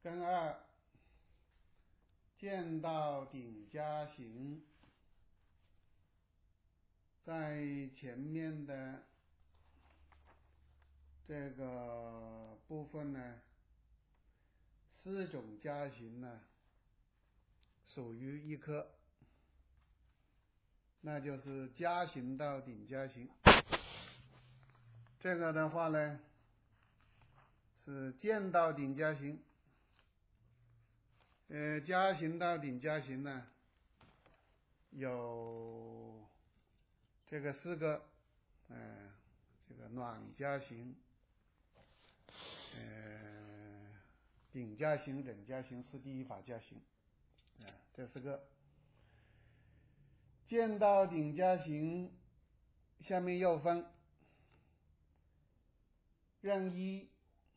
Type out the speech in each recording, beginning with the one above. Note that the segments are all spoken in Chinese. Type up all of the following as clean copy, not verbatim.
根二，见到顶加行，在前面的这个部分呢，四种加行呢属于一科，那就是加行到顶加行。这个的话呢是见到顶加行，加行到顶加行呢有这个四个，这个暖加行，顶加行、忍加行、是第一法加行，这四个。见到顶加行下面又分任一、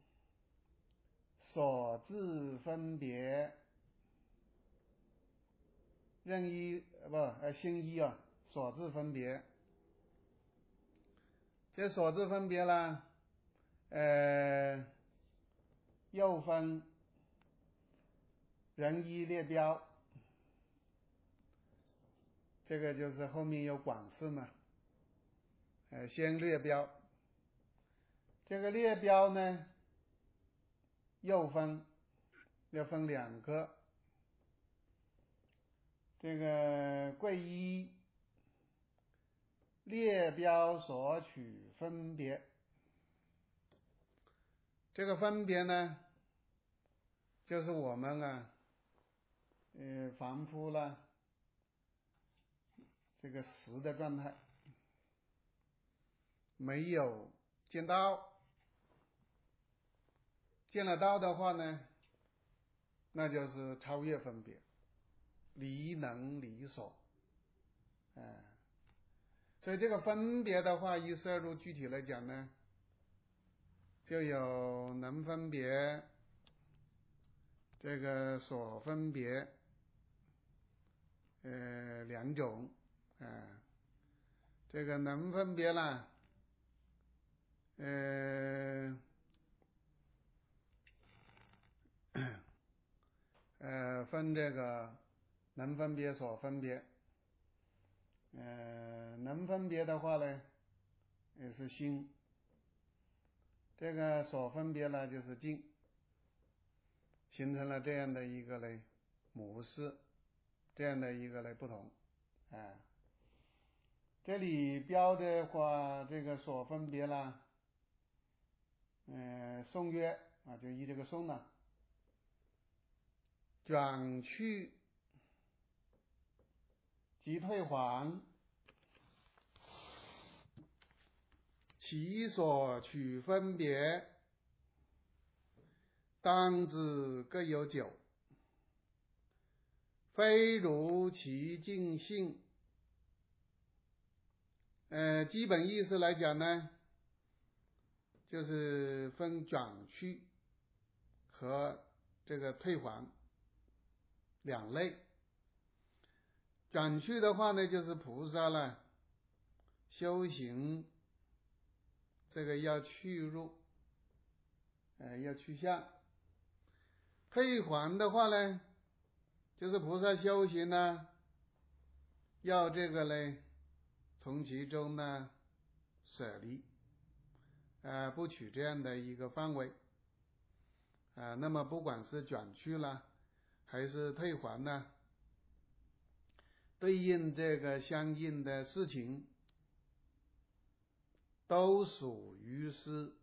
所致分别，任一心一所致分别。这所致分别呢，又分人一列标，这个就是后面有广式嘛，先列标。这个列标呢，又分两个，这个贵一列标所取分别，这个分别呢，就是我们凡夫了这个实的状态，没有见到，见了道的话呢，那就是超越分别，离能离所，所以这个分别的话，依摄入具体来讲呢，就有能分别，这个所分别，两种，这个能分别呢，分这个能分别、所分别，能分别的话呢，也是心，这个所分别呢就是境，形成了这样的一个模式，这样的一个不同，这里标的话，这个所分别啦，颂曰就依这个颂呢，转去即退还，其所取分别，当知各有九，非如其尽性。基本意思来讲呢，就是分转去和这个退还两类。转去的话呢，就是菩萨了修行这个要去入，要去向。退还的话呢，就是菩萨修行呢，要这个从其中呢舍离，不取这样的一个范围，那么不管是转去了还是退还呢，对应这个相应的事情，都属于是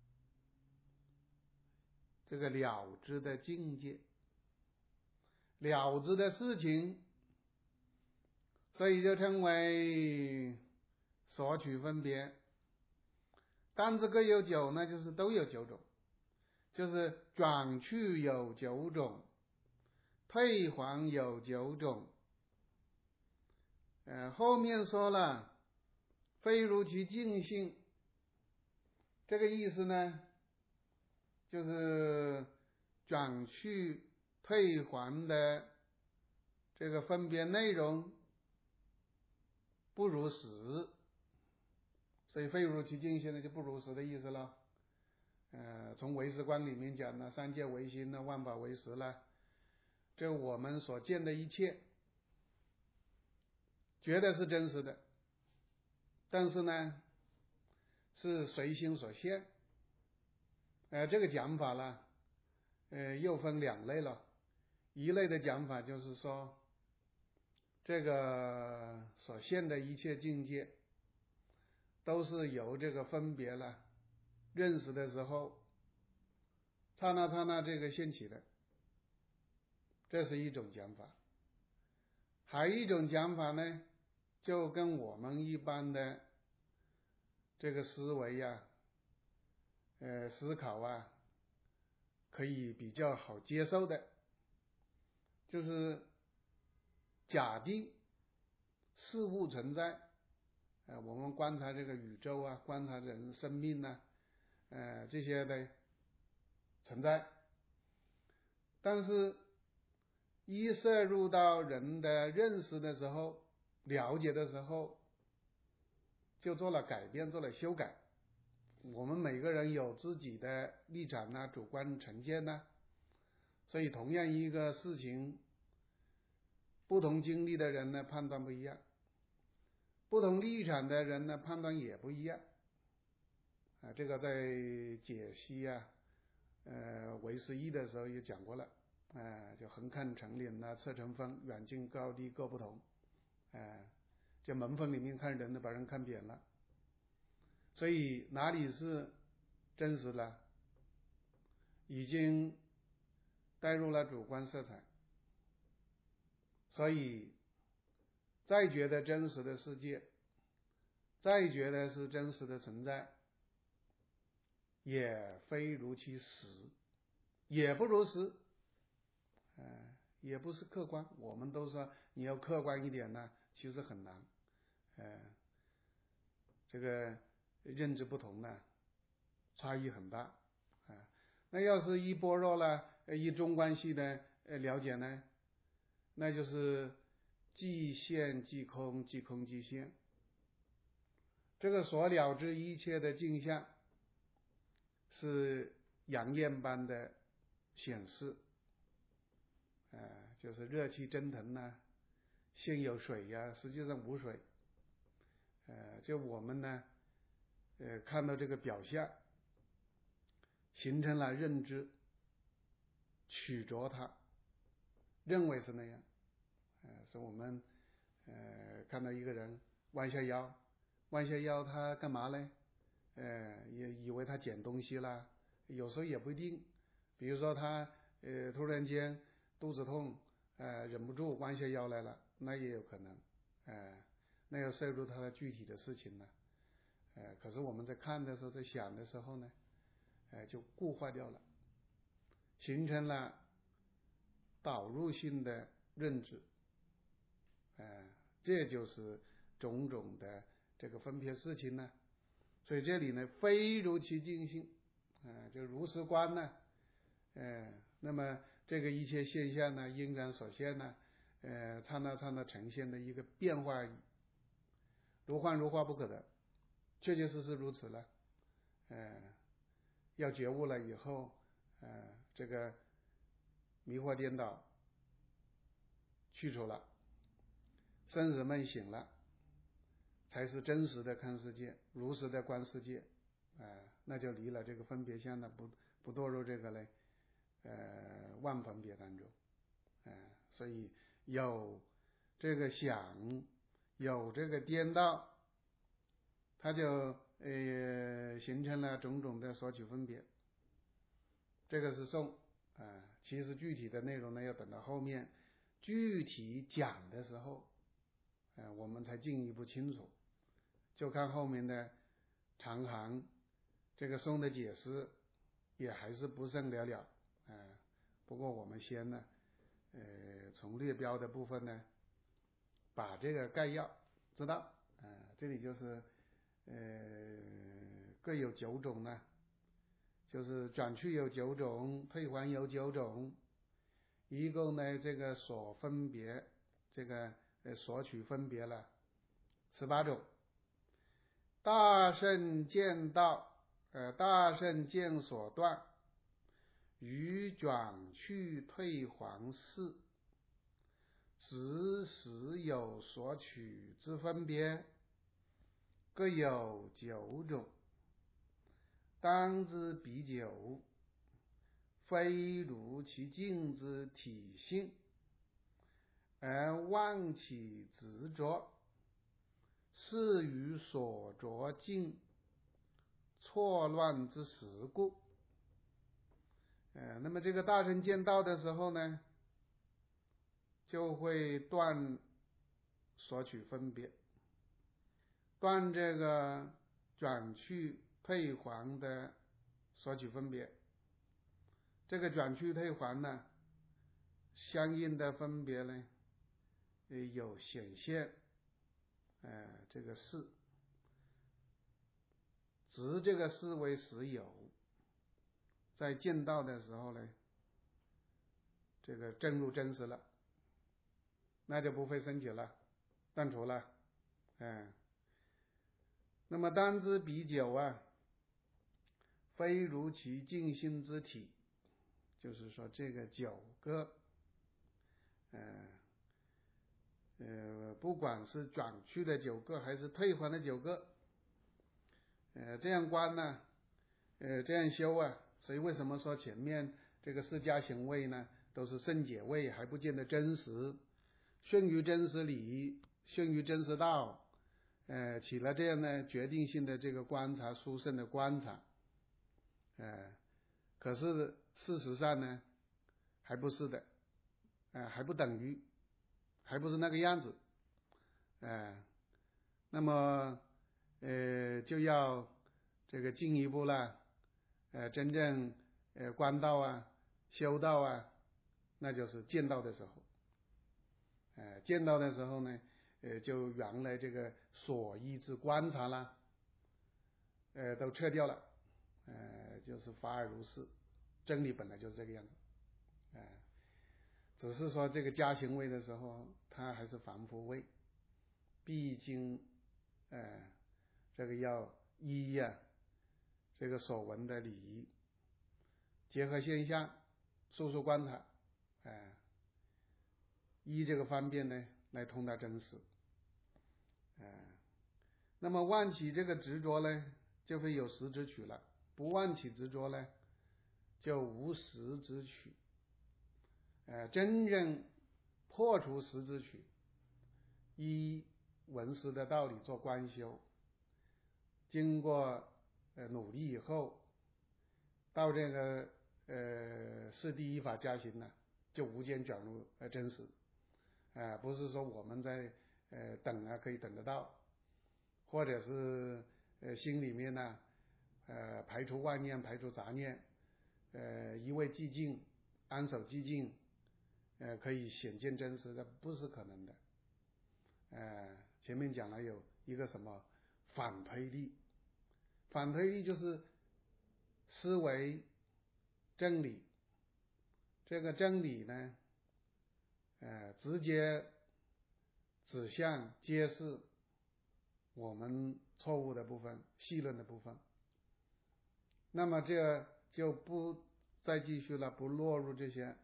这个了知的境界，了知的事情，所以就称为所取分别。但是各有九呢，就是都有九种，就是转去有九种，退还有九种，后面说了非如其尽性，这个意思呢，就是转去退还的这个分别内容不如实，所以非如其尽性呢就不如实的意思了。 从唯识观里面讲呢，三界唯心呢，万法唯识了，这我们所见的一切觉得是真实的，但是呢是随心所现。这个讲法呢又分两类了。一类的讲法就是说，这个所现的一切境界都是由这个分别了认识的时候刹那刹那这个现起的，这是一种讲法。还有一种讲法呢，就跟我们一般的这个思维啊思考啊可以比较好接受的，就是假定事物存在，我们观察这个宇宙啊，观察人生命啊，这些的存在，但是一摄入到人的认识的时候，了解的时候，就做了改变，做了修改。我们每个人有自己的立场啊，主观成见啊，所以同样一个事情，不同经历的人呢判断不一样，不同立场的人呢判断也不一样。这个在解析唯识义的时候也讲过了，就横看成岭啊，侧成峰，远近高低各不同，就门缝里面看人呢，把人看扁了。所以哪里是真实了，已经带入了主观色彩，所以再觉得真实的世界，再觉得是真实的存在，也非如其实，也不如实，也不是客观。我们都说你要客观一点呢，其实很难，这个认知不同呢，差异很大，那要是一般若了，一中观系的了解呢，那就是即现即空，即空即现，这个所了知一切的镜像是阳焰般的显示，就是热气蒸腾啊，现有水呀，实际上无水，就我们呢看到这个表象，形成了认知，取着它，认为是那样，所以我们看到一个人弯下腰，弯下腰他干嘛呢？也以为他捡东西啦，有时候也不一定。比如说他突然间肚子痛，忍不住弯下腰来了，那也有可能，那要摄入他的具体的事情呢。可是我们在看的时候，在想的时候呢，就固化掉了，形成了导入性的认知，这就是种种的这个分别事情呢。所以这里呢，非如其境性，就如实观呢，那么这个一切现象呢，因缘所现呢，刹那刹那呈现的一个变化而已，如幻如化不可得，确确实实如此了。要觉悟了以后，这个迷惑颠倒去除了，生死梦醒了，才是真实的看世界，如实的观世界，那就离了这个分别相呢，不堕入这个嘞万分别当中，所以有这个想，有这个颠倒，它就形成了种种的索取分别。这个是颂，其实具体的内容呢，要等到后面具体讲的时候，我们才进一步清楚。就看后面的长行，这个颂的解释也还是不甚了了，不过我们先呢，从略标的部分呢，把这个概要知道，这里就是各有9种呢，就是转去有9种，退还有9种，一共呢这个所分别，这个索取分别了18种。大圣见道， 大圣见所断，于转去退还事，执时有所取之分别，各有9种。当知彼9，非如其境之体性，而忘其执着，是于所着境错乱之时故。那么这个大乘见道的时候呢，就会断所取分别，断这个转去退还的所取分别。这个转去退还呢，相应的分别呢，有显现这个事，执这个事为实有，在见道的时候呢，这个证入真实了，那就不会升起了，断除了。那么当知彼9非如其净心之体，就是说这个9个不管是转去的9个还是退还的9个，这样观呢，这样修所以为什么说前面这个释迦行位呢，都是圣解位，还不见得真实，顺于真实理，顺于真实道，起了这样的决定性的这个观察，殊胜的观察，可是事实上呢，还不是的，还不等于，还不是那个样子，那么就要这个进一步了，真正观道修道那就是见道的时候，见道的时候呢，就原来这个所依之观察啦，都撤掉了，就是法尔如是，真理本来就是这个样子，只是说这个加行位的时候，它还是凡夫位，毕竟这个要依这个所闻的礼仪，结合现象，速速观察，依这个方便呢来通达真实，那么忘起这个执着呢，就会有实之取了；不忘起执着呢，就无实之取。真正破除实之取，依闻思的道理做观修，经过努力以后，到这个是第一法加行呢，就无间转入真实，不是说我们在等可以等得到，或者是心里面呢排除妄念，排除杂念，一味寂静，安守寂静，可以显见真实的，不是可能的。前面讲了有一个什么反推力，反推力就是思维真理，这个真理呢，直接指向揭示我们错误的部分，戏论的部分，那么这就不再继续了，不落入这些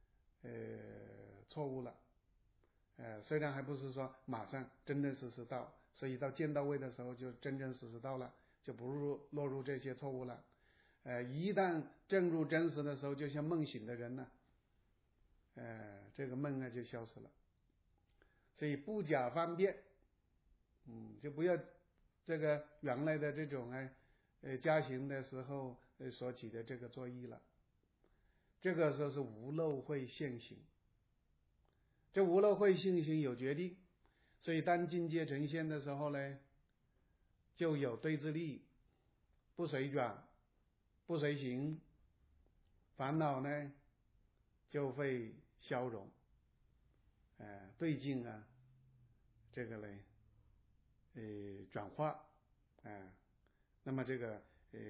错误了。虽然还不是说马上真正实施到，所以到见到位的时候就真正实施到了，就不落入这些错误了。一旦证入真实的时候，就像梦醒的人呢，这个梦就消失了。所以不假方便，就不要这个原来的这种加行的时候所起的这个作意了。这个时候是无漏慧现行，这无漏慧现行有决定，所以当境界呈现的时候呢，就有对治力，不随转，不随行，烦恼呢就会消融，对境这个呢转化，那么这个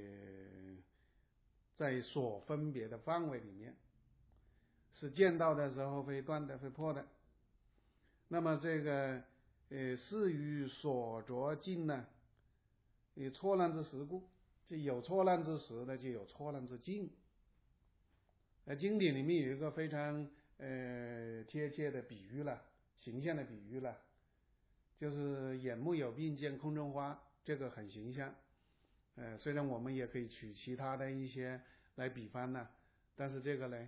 在所分别的范围里面，是见到的时候会断的，会破的。那么这个是于所着境呢，错乱之时故， 这有错乱之时呢，就有错乱之境。经典里面有一个非常贴切的比喻了，形象的比喻了，就是眼目有病见空中花，这个很形象。虽然我们也可以取其他的一些来比方呢，但是这个呢，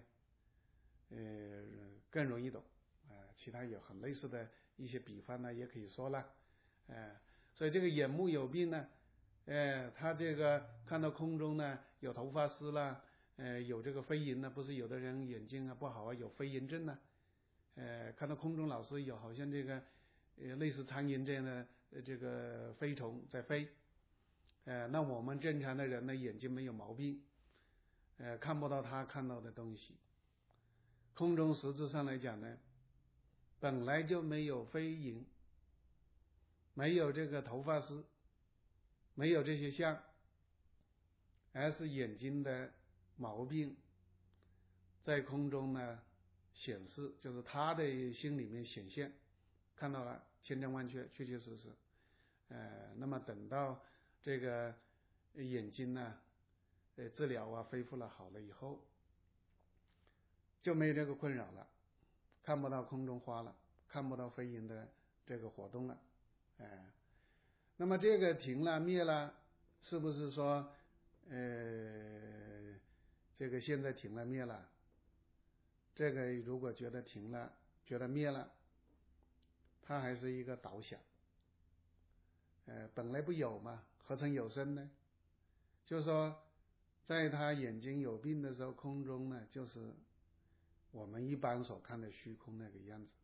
更容易懂。其他有很类似的一些比方呢，也可以说了。所以这个眼目有病呢，他这个看到空中呢有头发丝啦，有这个飞蝇呢，不是有的人眼睛不好有飞蝇症呢，看到空中老是有好像这个类似苍蝇这样的这个飞虫在飞，那我们正常的人呢眼睛没有毛病，看不到他看到的东西。空中实质上来讲呢，本来就没有飞蝇，没有这个头发丝，没有这些相，而是眼睛的毛病在空中呢显示，就是他的心里面显现，看到了千真万确，确确实实。那么等到这个眼睛呢治疗恢复了好了以后，就没有这个困扰了，看不到空中花了，看不到飞蝇的这个活动了。那么这个停了灭了，是不是说这个现在停了灭了？这个如果觉得停了，觉得灭了，它还是一个导想。本来不有嘛，何曾有生呢？就是说，在他眼睛有病的时候，空中呢，就是我们一般所看的虚空那个样子，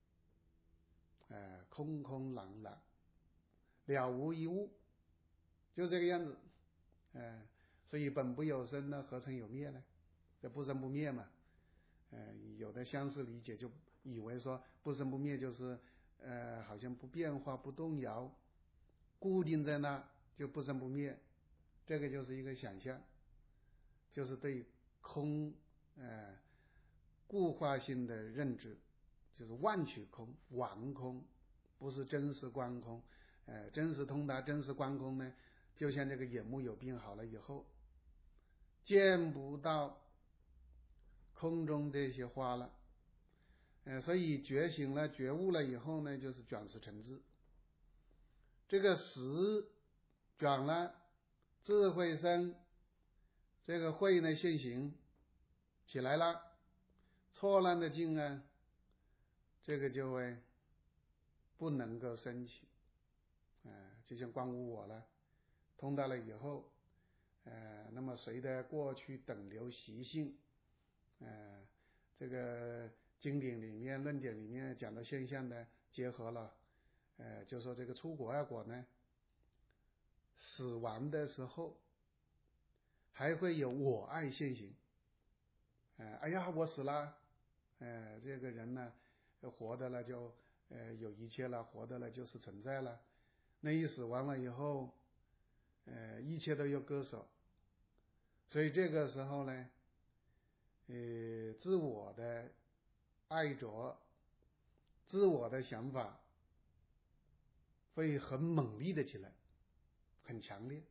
空空朗朗，了无一物，就这个样子。所以本不有生呢，何曾有灭呢？这不生不灭嘛。有的相似理解就以为说不生不灭就是好像不变化不动摇，固定在那就不生不灭，这个就是一个想象，就是对空固化性的认知，就是妄取空妄空，不是真实观空。真实通达真实观空呢，就像这个眼目有病好了以后，见不到空中这些花了，所以觉醒了觉悟了以后呢，就是转识成智。这个识转了，智慧生，这个慧呢现行起来了，错乱的境啊，这个就会不能够升起。就像光无我了，通达了以后，那么随着过去等流习性，这个经典里面论点里面讲的现象呢结合了，就说这个出果二果呢，死亡的时候还会有我爱现行。哎呀我死了，这个人呢活的了就有一切了，活的了就是存在了。那一死亡了以后，一切都要割舍，所以这个时候呢，自我的爱着，自我的想法会很猛烈的起来，很强烈。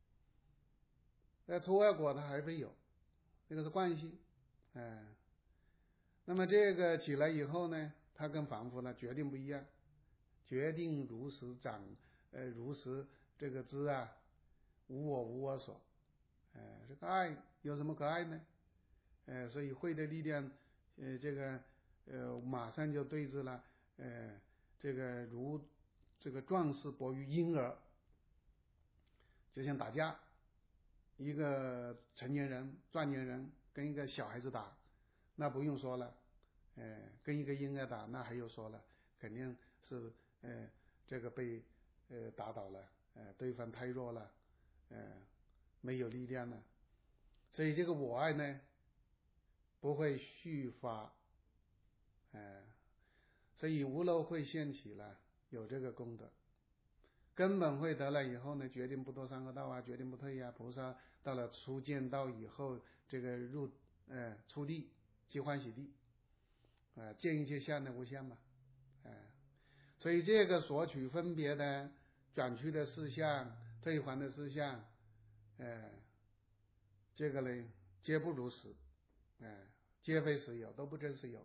出二果它还会有，这个是惯性。那么这个起来以后呢，它跟凡夫呢决定不一样，决定如实长，如实这个知啊，无我无我所。这个爱有什么可爱呢？所以慧的力量，这个马上就对峙了。这个如这个壮士搏于婴儿，就像打架，一个成年人壮年人跟一个小孩子打，那不用说了。跟一个婴儿打，那还有说了，肯定是这个被打倒了，对方太弱了，没有力量了，所以这个我爱呢不会续发，所以无漏会现起了，有这个功德，根本会得了以后呢，决定不堕三恶道啊，决定不退啊。菩萨到了初见道以后，这个入初地即欢喜地，见一切相的无相嘛，所以这个索取分别的转去的事项，退还的事项， 这个呢皆不如实，皆非实有，都不真实有。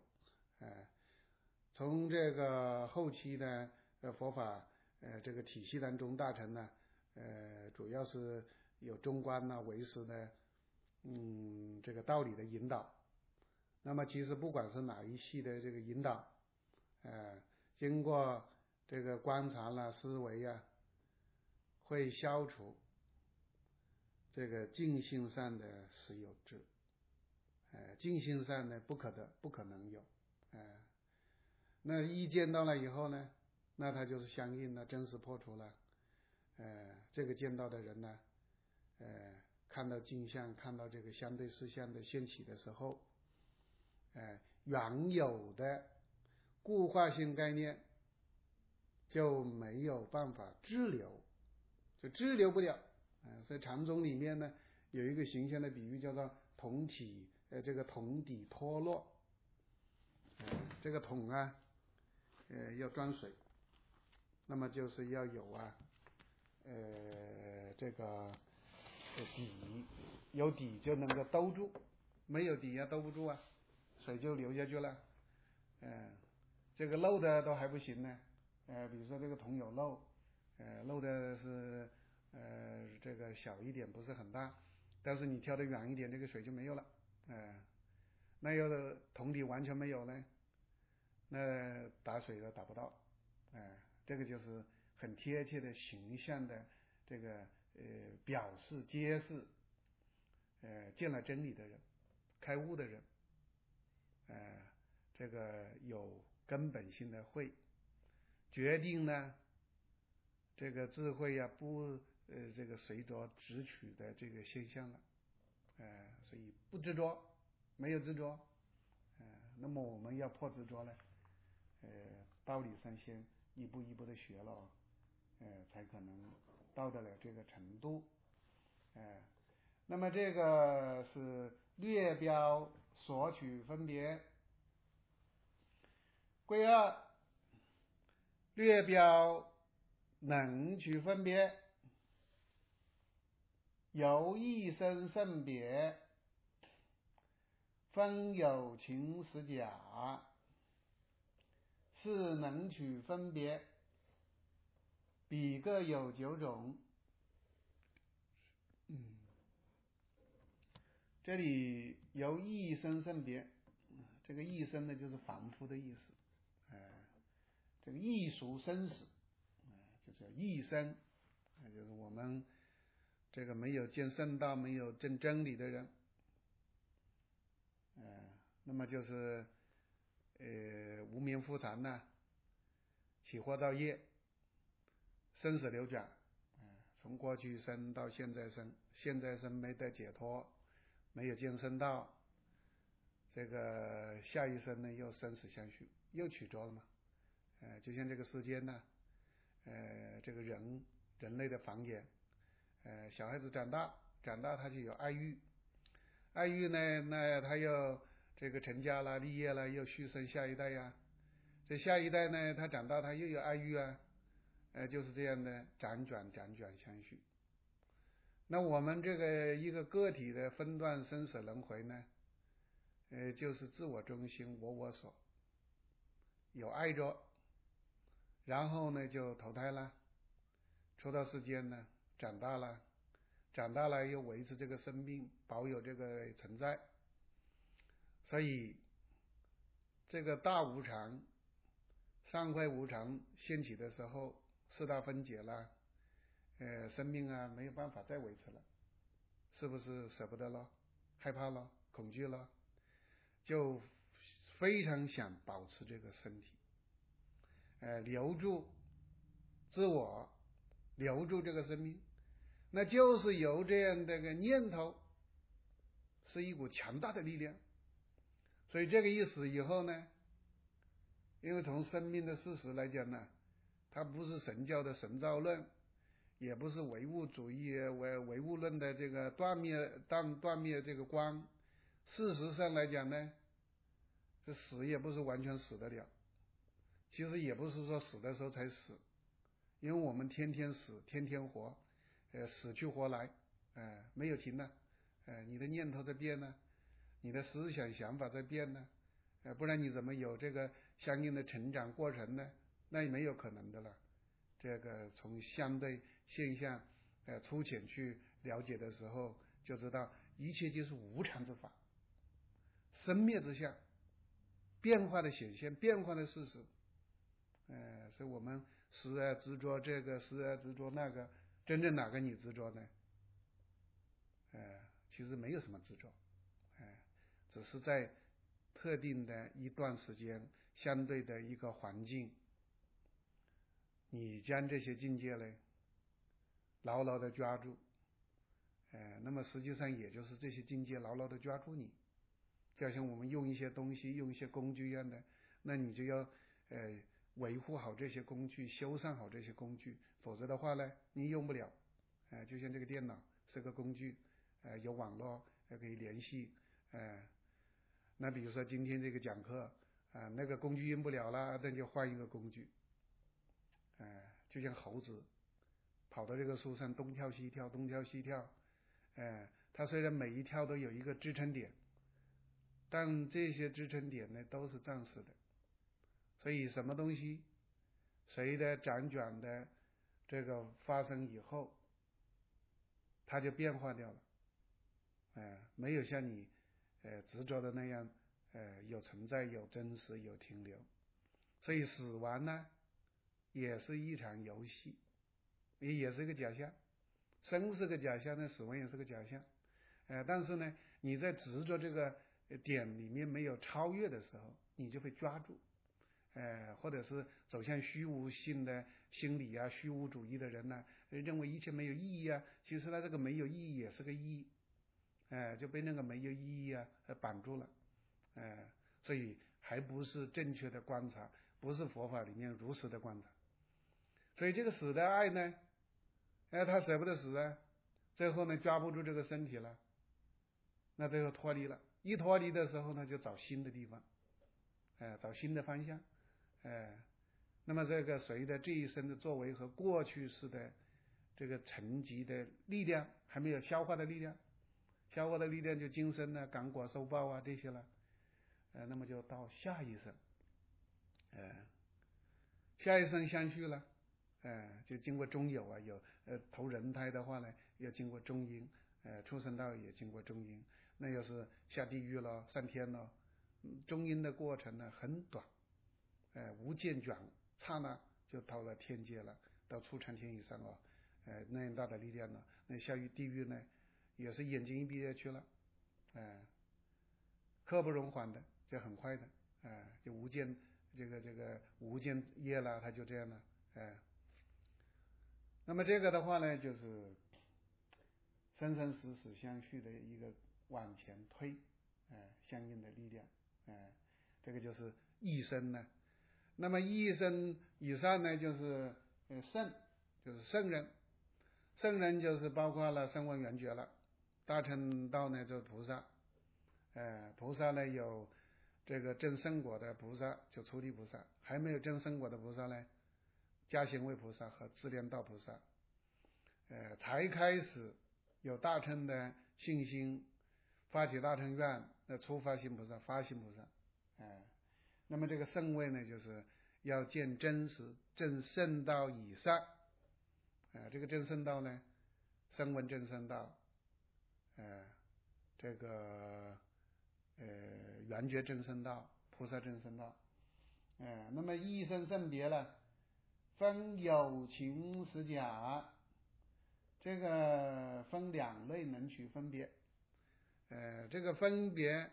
从这个后期呢佛法这个体系当中，大乘呢主要是有中观呐、唯识的这个道理的引导。那么其实不管是哪一系的这个引导，经过这个观察啦、思维啊，会消除这个净性上的实有制。净性上呢不可得，不可能有。那一见到了以后呢，那它就是相应了，真实破除了。这个见到的人呢，看到镜像，看到这个相对事项的现起的时候，原有的固化性概念就没有办法滞留，就滞留不了。所以禅宗里面呢有一个形象的比喻叫做桶底脱落。这个桶啊要装水，那么就是要有这个底，有底就能够兜住，没有底兜不住啊，水就流下去了。这个漏的都还不行呢。比如说这个桶有漏，漏的是这个小一点，不是很大，但是你挑得远一点，这个水就没有了。那有的桶底完全没有呢，那打水都打不到。这个就是很贴切的形象的这个表示揭示见了真理的人，开悟的人，这个有根本性的慧，决定呢这个智慧不这个随着直取的这个现象了。所以不执着，没有执着。那么我们要破执着呢，道理上先一步一步的学了，才可能到得了这个程度。那么这个是略标索取分别。归二，略标能取分别，由一生胜别，分有情实假，是能取分别，彼各有九种。这里由一生胜别，这个一生呢就是凡夫的意思。这个异俗生死，就叫异生，就是我们这个没有见圣道、没有证真理的人。那么就是无明覆缠呢，起惑造业，生死流转。从过去生到现在生，现在生没得解脱，没有见圣道，这个下一生呢又生死相续，又取着了嘛。就像这个世间呢，这个人类的繁衍，小孩子长大他就有爱欲，爱欲呢，那他又这个成家了、立业了，又续生下一代呀。这下一代呢，他长大他又有爱欲啊，就是这样的辗转相续。那我们这个一个个体的分段生死轮回呢，就是自我中心、我所，有爱着，然后呢就投胎了，出到世间呢，长大了又维持这个生命，保有这个存在。所以这个大无常、上快无常现起的时候，四大分解了，生命没有办法再维持了，是不是舍不得了、害怕了、恐惧了，就非常想保持这个身体，留住自我，留住这个生命，那就是由这样的个念头，是一股强大的力量。所以这个意思以后呢，因为从生命的事实来讲呢，它不是神教的神造论，也不是唯物主义唯物论的这个断灭这个光。事实上来讲呢，这死也不是完全死得了，其实也不是说死的时候才死，因为我们天天死，天天活，死去活来，没有停的， 你的念头在变呢，你的思想想法在变呢，不然你怎么有这个相应的成长过程呢？那也没有可能的了。这个从相对现象粗浅去了解的时候，就知道一切就是无常之法，生灭之相，变化的显现，变化的事实。所以我们时而执着这个，时而执着那个，真正哪个你执着呢？其实没有什么执着，只是在特定的一段时间，相对的一个环境，你将这些境界呢牢牢的抓住，那么实际上也就是这些境界牢牢的抓住你，就像我们用一些东西，用一些工具一样的，那你就要维护好这些工具，修缮好这些工具，否则的话呢，你用不了。就像这个电脑是个工具，有网络可以联系，那比如说今天这个讲课那个工具用不了了，那就换一个工具。就像猴子跑到这个树上东跳西跳，东跳西跳，它虽然每一跳都有一个支撑点，但这些支撑点呢都是暂时的，所以什么东西随着辗转的这个发生以后，它就变化掉了，没有像你执着的那样有存在，有真实，有停留。所以死亡呢也是一场游戏，也是一个假象，生是个假象呢，死亡也是个假象。但是呢，你在执着这个点里面没有超越的时候，你就会抓住，或者是走向虚无性的心理啊，虚无主义的人呢，认为一切没有意义啊，其实呢，这个没有意义也是个意义，就被那个没有意义啊绑住了，所以还不是正确的观察，不是佛法里面如实的观察。所以这个死的爱呢，他舍不得死啊，最后呢抓不住这个身体了，那最后脱离了，一脱离的时候呢，就找新的地方，找新的方向，那么这个随着这一生的作为和过去式的这个沉积的力量，还没有消化的力量，消化的力量就今生呢感果受报啊这些了，那么就到下一生，下一生相续了，就经过中有啊，有投人胎的话呢，要经过中阴，畜生道也经过中阴，那要是下地狱了，上天了，中阴的过程呢很短，无间转刹那就到了天界了，到出禅天以上啊，那样大的力量呢，那下地狱呢也是眼睛一闭就去了，刻不容缓的，就很快的，就无间这个无间业了，它就这样了，那么这个的话呢，就是生生死死相续的一个往前推，相应的力量，这个就是一生呢。那么一生以上呢，就是圣，就是圣人，圣人就是包括了声闻缘觉了，大乘道呢就是菩萨，菩萨呢有这个证圣果的菩萨，就初地菩萨，还没有证圣果的菩萨呢，加行位菩萨和自恋道菩萨，才开始有大乘的信心，发起大乘愿，初发心菩萨，发心菩萨，那么这个圣位呢，就是要见真实证圣道以上，这个证圣道呢，声闻证圣道，这个缘觉证圣道，菩萨证圣道，那么一生圣别了，分有情实假，这个分两类能取分别，这个分别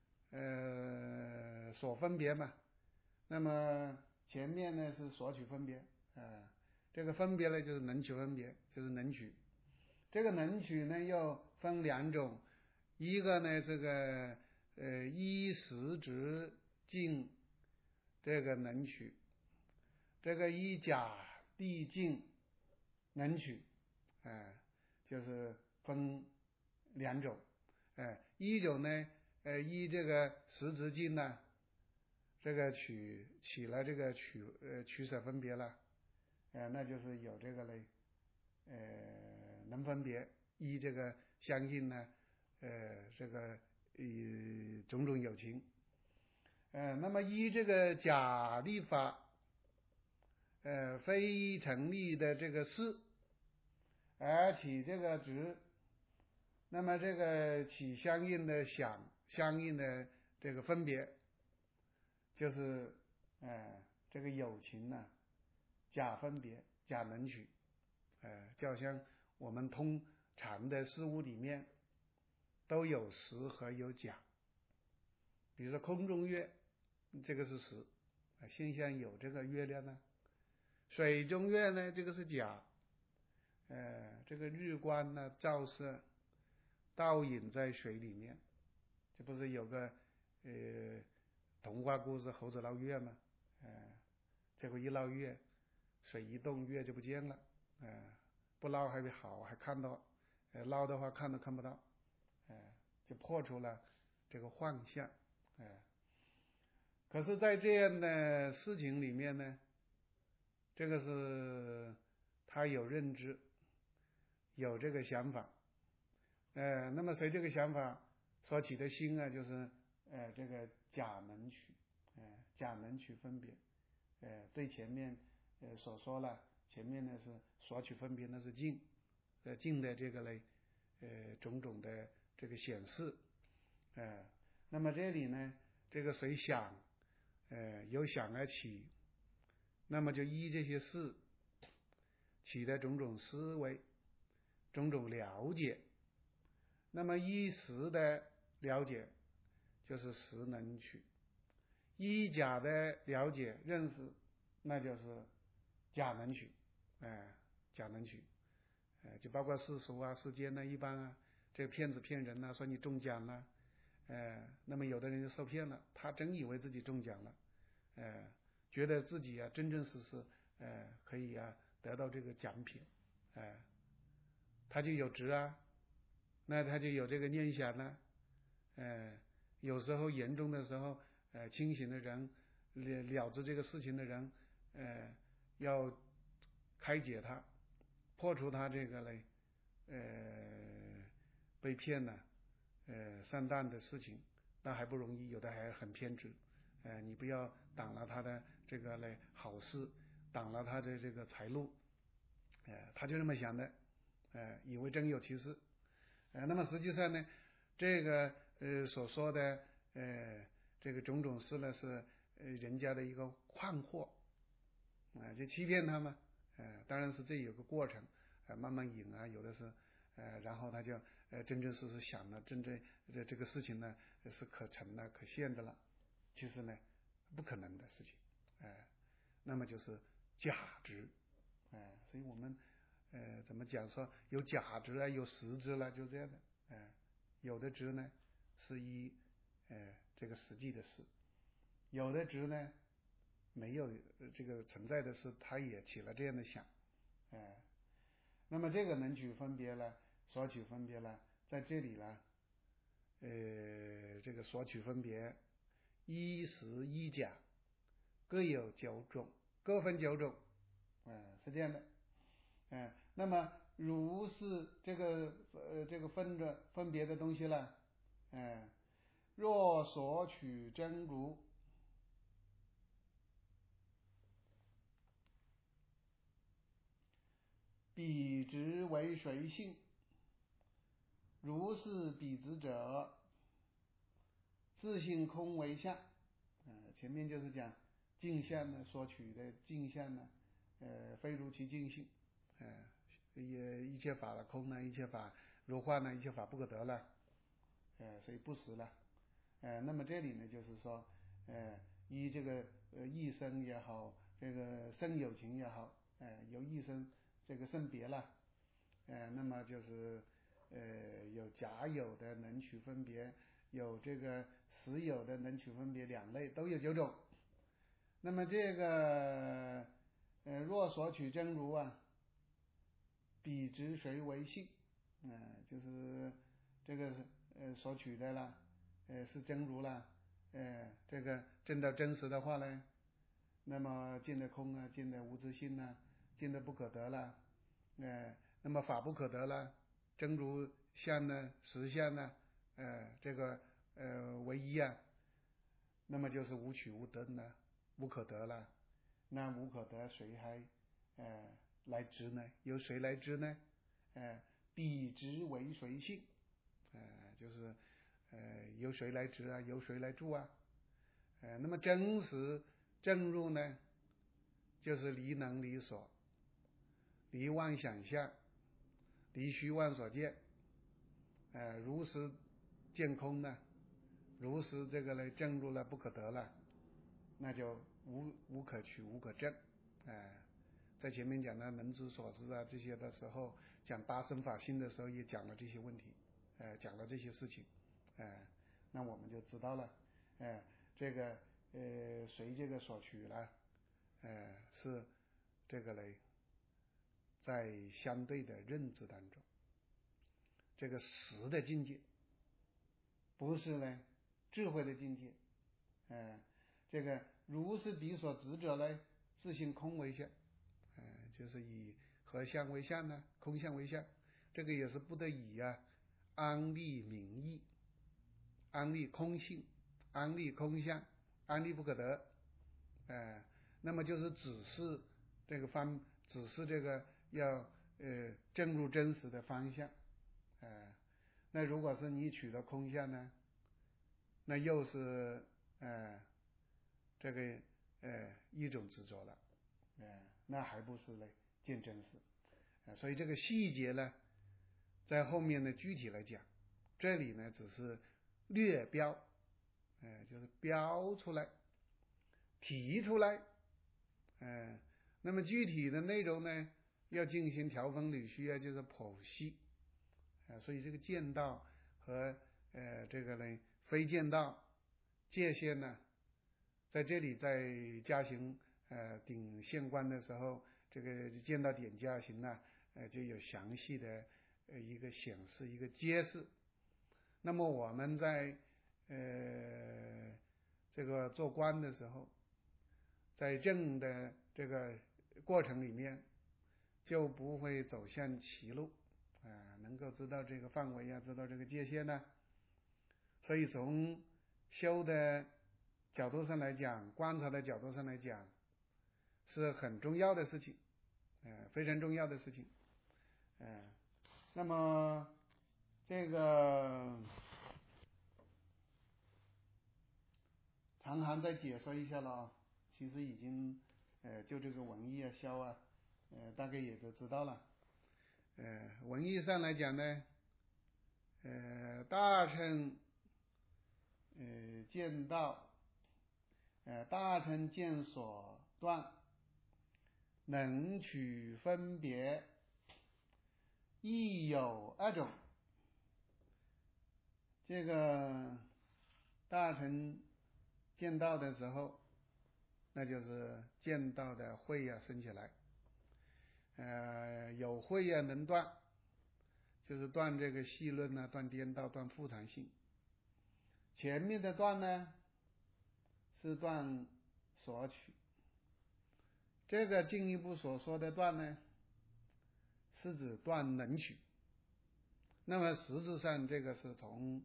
所分别嘛，那么前面呢是所取分别，这个分别呢就是能取分别，就是能取，这个能取呢又分两种，一个呢这个依实质境这个能取，这个依假地境能取，就是分两种，一种呢依这个实质境呢，这个起了这个取舍分别了，那就是有这个嘞，能分别依这个相应呢， 这个种种有情。那么依这个假立法非成立的这个事而起这个执，那么这个起相应的想，相应的这个分别，就是这个有情呢假分别假能取，就好像我们通常的事物里面都有实和有假。比如说空中月，这个是实，现象有这个月亮呢；水中月呢，这个是假。这个日光呢照射倒影在水里面，这不是有个童话故事猴子捞月吗？结果一捞月，水一动，月就不见了。不捞还好，还看到；捞的话看都看不到。就破除了这个幻象。可是在这样的事情里面呢，这个是他有认知，有这个想法。那么随这个想法所起的心啊，就是这个假能取，假能取分别。对前面所说了，前面呢是所取分别，那是境，境的这个呢种种的这个显示。那么这里呢，这个随想由想而起，那么就依这些事起的种种思维，种种了解。那么依实的了解就是实能取，依假的了解认识，那就是假能取。假能取，就包括世俗啊、世间呢，一般啊，这个骗子骗人啊，说你中奖了，那么有的人就受骗了，他真以为自己中奖了，觉得自己啊真真实实可以啊得到这个奖品，他就有执啊，那他就有这个念想呢。有时候严重的时候，清醒的人了知这个事情的人，要开解他，破除他这个嘞，被骗了，上当的事情，那还不容易，有的还很偏执。你不要挡了他的这个嘞好事，挡了他的这个财路，他就这么想的，以为真有其事。那么实际上呢，这个所说的这个种种事呢，是人家的一个诳惑，就欺骗他嘛。当然是这有个过程，慢慢引啊，有的是然后他就真真实实想了，真正这个事情呢是可成的、可现的了。其实呢，不可能的事情。那么就是假执。所以我们怎么讲说有假执啊，有实执了，就这样的。有的执呢是依这个实际的事，有的执呢没有这个存在的事，他也起了这样的想。那么这个能取分别了，所取分别了，在这里呢，这个所取分别依实依假各有9种，各分9种。是这样的。那么如是这个这个分别的东西了，若所取真如，彼执为随性，如是彼执者，自性空为相。前面就是讲镜相呢，所取的镜相呢，非如其镜性。也一切法了空呢，一切法如幻呢，一切法不可得了，所以不实了。那么这里呢，就是说，依这个异生也好，这个生有情也好，有异生这个生别了，那么就是有假有的能取分别，有这个实有的能取分别，两类都有9种。那么这个若所取真如啊，彼执谁为性？就是这个所取的啦，是真如啦，这个证到真实的话呢，那么见得空啊，见得无自性啊，见得不可得啦，那么法不可得啦，真如相呢，实相呢， 为一啊，那么就是无取无得呢，无可得了。那无可得，谁还来知呢？由谁来知呢？彼知为谁性？就是由谁来知啊？由谁来住啊？那么真实正入呢，就是离能离所，离妄想相，离虚妄所见，如实见空呢，如实这个呢正入了不可得了，那就无可取无可证。在前面讲的能知所知啊这些的时候，讲八生法性的时候也讲了这些问题，讲了这些事情，那我们就知道了，这个随这个所取呢，是这个嘞，在相对的认知当中，这个实的境界，不是呢智慧的境界，这个如是彼所执者呢，自性空为相，就是以合相为相呢，空相为相，这个也是不得已啊，安立名义，安立空性，安立空相，安立不可得，那么就是指示这个要正入真实的方向，那如果是你取了空相呢，那又是这个一种执着了，那还不是呢见真实，所以这个细节呢，在后面呢具体来讲，这里呢只是略标，就是标出来，提出来，那么具体的内容呢，要进行条分缕析啊，就是剖析，所以这个见道和这个呢非见道界限呢，在这里在加行顶现观的时候，这个见道点加行呢，就有详细的一个显示，一个揭示。那么我们在这个做观的时候，在证的这个过程里面，就不会走向歧路，能够知道这个范围啊，知道这个界限呢。所以从修的角度上来讲，观察的角度上来讲，是很重要的事情，非常重要的事情，那么这个常常再解说一下了，其实已经就这个文义啊消啊，大概也都知道了。文义上来讲呢，大乘见道，大乘见所断，能取分别，亦有二种。这个大乘见道的时候，那就是见道的慧啊升起来，有慧啊能断，就是断这个细论啊，断颠倒，断复常性。前面的断呢是断所取，这个进一步所说的断呢是指断能取。那么实质上这个是从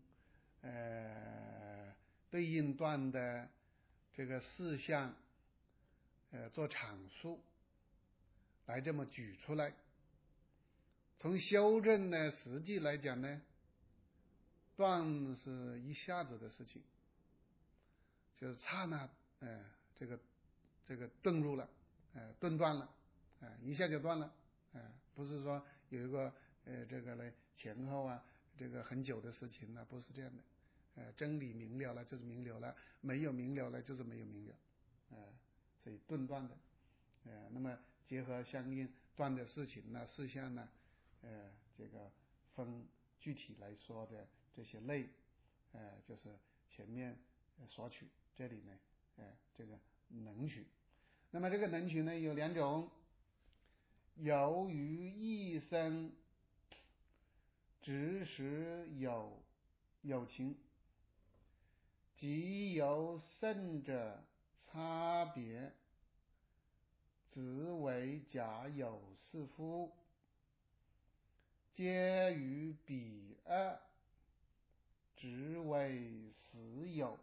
对应断的这个事项做阐述来这么举出来。从修正呢实际来讲呢，断是一下子的事情，就是刹那这个顿入了，顿断了，一下就断了，不是说有一个这个呢前后啊这个很久的事情呢，不是这样的，真理明了了就是明了了，没有明了了就是没有明了，所以顿断的，那么结合相应断的事情呢事项呢，这个分具体来说的这些类，就是前面所取，这里呢这个能取。那么这个能取呢有两种，由于一生执实有情，即由圣者差别，只为假有是夫，皆于彼二只为实有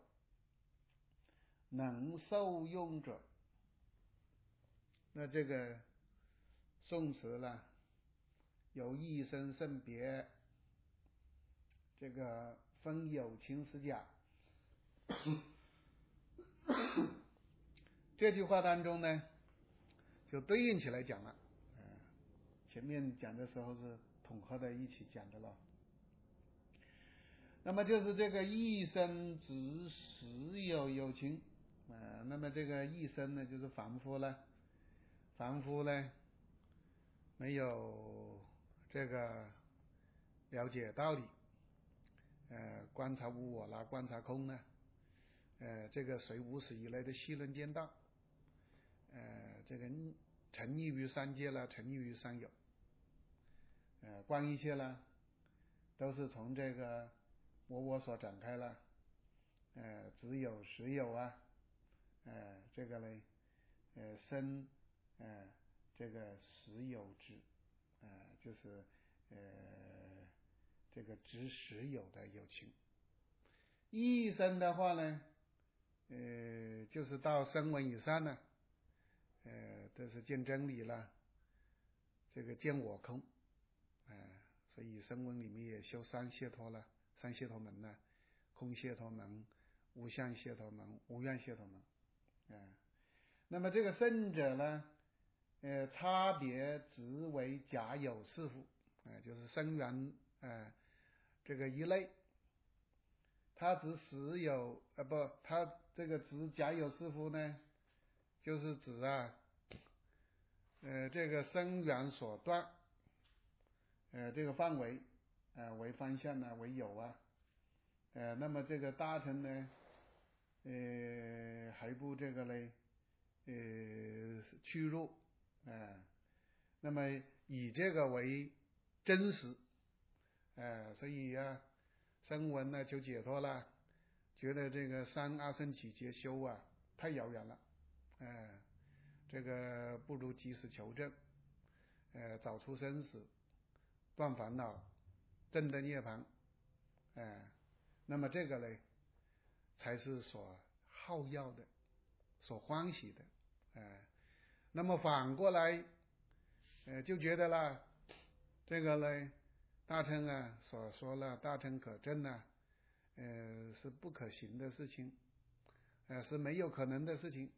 能受用者。那这个宋词呢，有一生圣别，这个分有情实假。这句话当中呢，就对应起来讲了。前面讲的时候是统合的一起讲的了。那么就是这个一生只实有情，那么这个一生呢，就是凡夫呢没有这个了解道理，观察无我啦，观察空呢，这个随无始以来的戏论颠倒，这个沉溺于三界了，沉溺于三有，观一切呢，都是从这个我所展开了，只有实有啊，这个呢，生，这个实有之，就是这个只实有的有情。一生的话呢，就是到声闻以上呢，这是见真理了，这个见我空，所以声闻里面也修三解脱了，三解脱门呢，空解脱门、无相解脱门、无愿解脱门，那么这个圣者呢，差别只为假有事夫，就是声缘，这个一类，他只实有，他这个指假有事夫呢，就是指这个声缘所断，这个范围，为方向呢，为有啊，那么这个大乘呢，还不这个嘞，屈入，那么以这个为真实，所以声闻呢求解脱了，觉得这个三阿僧祇劫修啊太遥远了，这个不如及时求证，早出生死，断烦恼，证得涅槃，那么这个呢才是所好要的，所欢喜的，那么反过来，就觉得啦，这个呢大乘所说了大乘可证是不可行的事情，是没有可能的事情，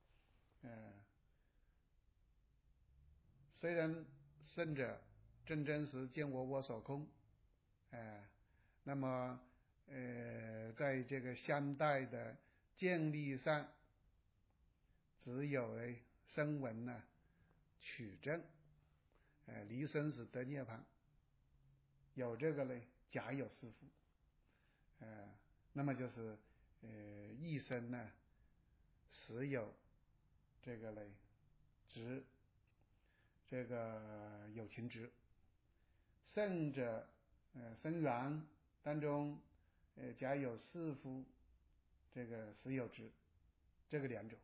虽然圣者正真实见我所空，那么在这个相待的建立上，只有声闻取证，离生死得涅槃，有这个呢假有事夫，那么就是一生呢实有这个呢执，这个有情执，圣者声缘当中假有事夫，这个实有执，这个两种，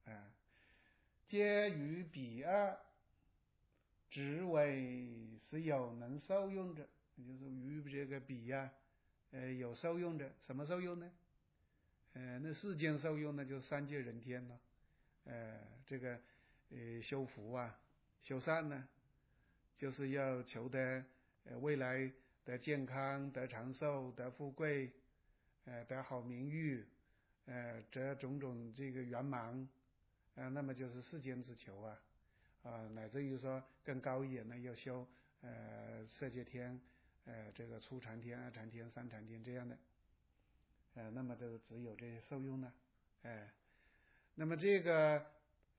皆于彼二只为实有能受用者，也就是于这个彼有受用者，什么受用呢？那世间受用呢，就是三界人天了，这个修福修善呢，就是要求得未来得健康、得长寿、得富贵，得好名誉，得种种这个圆满，那么就是世间之求乃至于说更高一点呢，要修色界天，这个初禅天、二禅天、三禅天这样的，那么这个只有这些受用呢，那么这个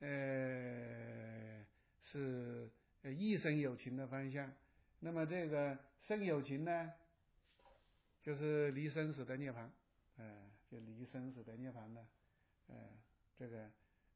是一生有情的方向，那么这个生有情呢，就是离生死的涅槃，就离生死的涅槃呢，这个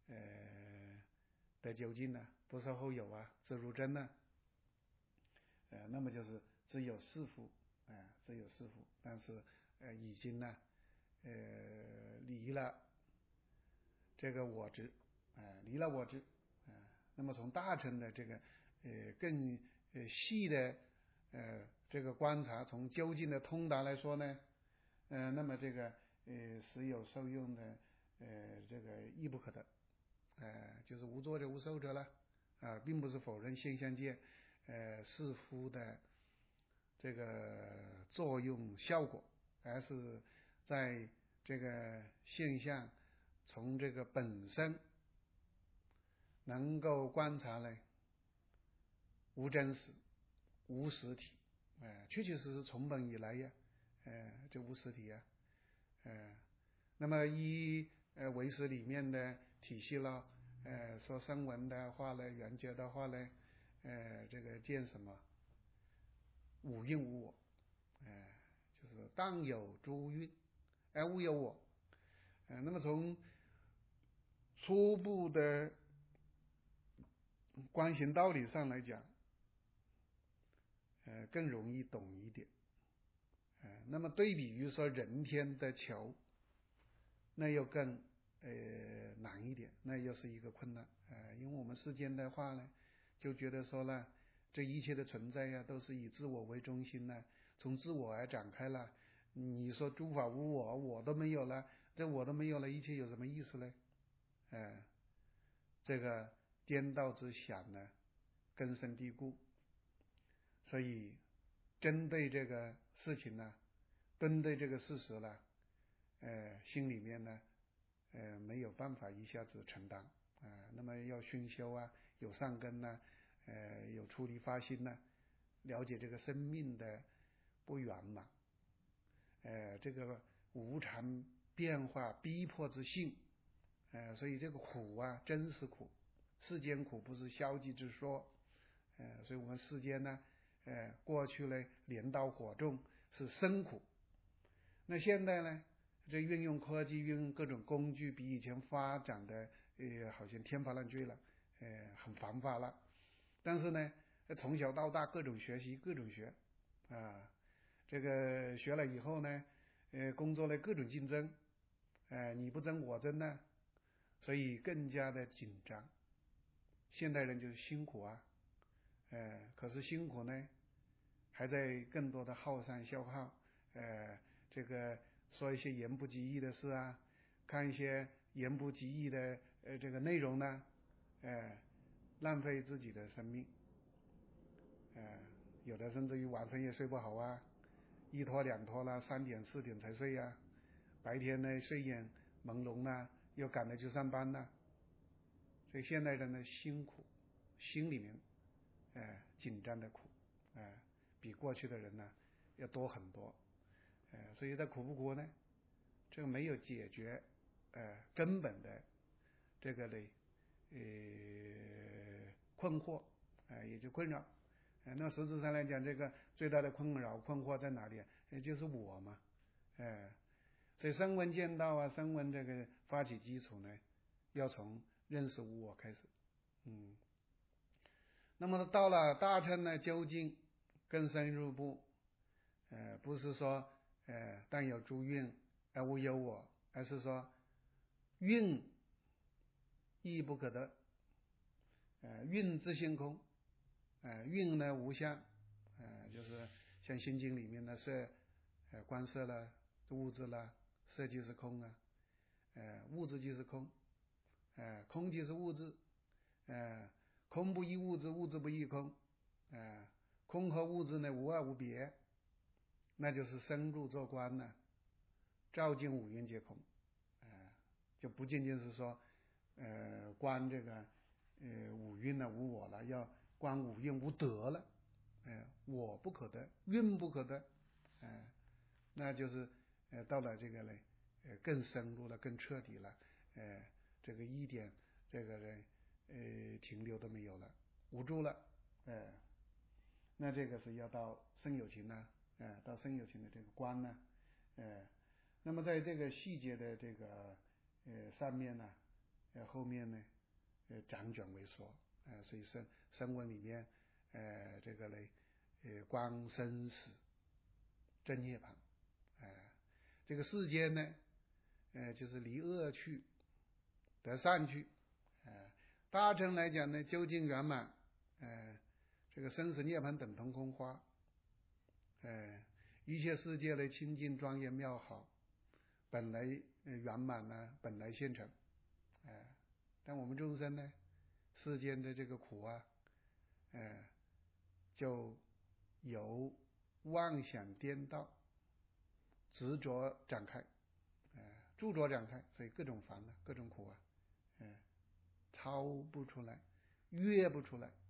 得究竟呢，不是后有自如真呢，那么就是只有事夫，只有事夫，但是已经呢离了这个我执，离了我执，那么从大乘的这个更细的这个观察，从究竟的通达来说呢， 那么这个实有受用的这个亦不可得，就是无作者无受者了并不是否认现象界似乎的这个作用效果，而是在这个现象从这个本身能够观察呢无真实无实体，确确实实从本以来呀就无实体呀，那么依唯识里面的体系了，说声闻的话呢，缘觉的话呢，这个见什么无蕴无我，就是当有诸蕴而无有我，那么从初步的观行道理上来讲，更容易懂一点，那么对比于说人天的求，那又更难一点，那又是一个困难，因为我们世间的话呢，就觉得说呢，这一切的存在呀，都是以自我为中心呢，从自我而展开了。你说诸法无我，我都没有了，这我都没有了，一切有什么意思呢？这个颠倒之想呢，根深蒂固。所以针对这个事情呢，针对这个事实呢，心里面呢，没有办法一下子承担那么要熏修有善根有出离发心了解这个生命的不圆满，这个无常变化逼迫之性，所以这个苦真是苦，世间苦不是消极之说，所以我们世间呢，过去呢镰刀火种是生苦，那现在呢，这运用科技，运用各种工具，比以前发展的好像天花乱坠了，很繁华了。但是呢，从小到大各种学习，各种学这个学了以后呢，工作呢各种竞争，你不争我争呢，所以更加的紧张。现代人就是辛苦可是辛苦呢，还在更多的耗散消耗，这个说一些言不及义的事看一些言不及义的这个内容呢，浪费自己的生命，有的甚至于晚上也睡不好一拖两拖啦，3点4点才睡白天呢睡眼朦胧又赶着去上班所以现代人的辛苦，心里面紧张的苦比过去的人呢要多很多，所以它苦不苦呢？这个没有解决根本的这个的困惑也就困扰那实质上来讲，这个最大的困扰困惑在哪里也就是我嘛所以声闻见道声闻这个发起基础呢，要从认识无我开始那么到了大乘呢，究竟更深入步不是说但有诸蕴而无有我，而是说蕴亦不可得蕴自性空蕴呢无相就是像心经里面的色观色了物质了，色即是空物质即是空空即是物质空不异物质，物质不异空空和物质呢无二无别，那就是深入做观照见五蕴皆空就不仅仅是说观这个五蕴无我了，要观五蕴无得了我不可得，蕴不可得那就是到了这个呢更深入了，更彻底了这个一点这个呢停留都没有了，无助了那这个是要到生有情到生有情的这个观那么在这个细节的这个上面后面呢辗转为说所以声闻里面这个呢观生死证涅槃这个世间呢就是离恶趣得善趣大乘来讲呢，究竟圆满这个生死涅槃等同空花一切世界的清净庄严妙好，本来圆满呢，本来现成，但我们众生呢，世间的这个苦啊，就由妄想颠倒、执着展开，著着展开，所以各种烦恼、各种苦啊，超不出来，越不出来，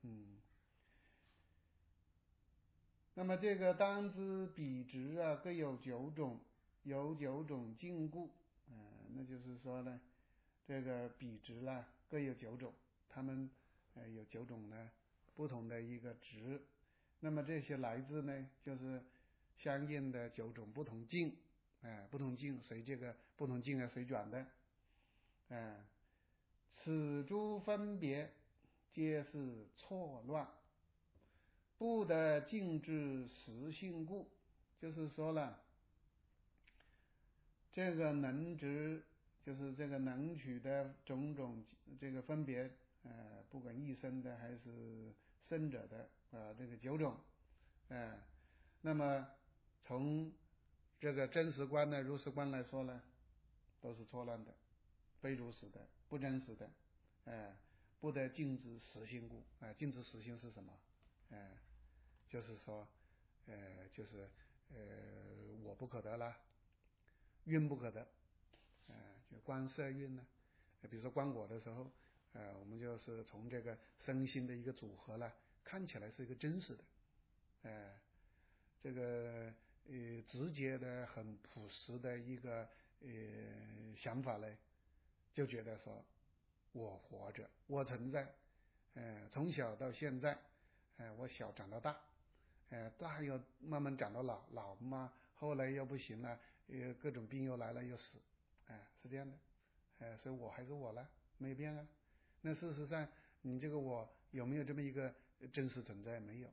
那么这个当知彼执啊，各有九种，有九种禁锢，那就是说呢，这个彼执啦，各有九种，他们有九种呢不同的一个执，那么这些来自呢，就是相应的九种不同境，不同境随这个不同境啊随转的，此诸分别皆是错乱。不得尽知实性故，就是说了，这个能执就是这个能取的种种这个分别，不管一生的还是生者的这个九种，那么从这个真实观呢、如实观来说呢，都是错乱的，非如实的，不真实的，不得尽知实性故，尽知实性是什么？就是说，我不可得了，蕴不可得，就观色蕴呢，比如说观我的时候，我们就是从这个身心的一个组合了，看起来是一个真实的，这个直接的、很朴实的一个想法呢，就觉得说我活着，我存在，从小到现在，我小长到大。大又慢慢长到老，老嘛，后来又不行了，各种病又来了又死，是这样的，所以我还是我了，没有变啊。那事实上，你这个我有没有这么一个真实存在？没有，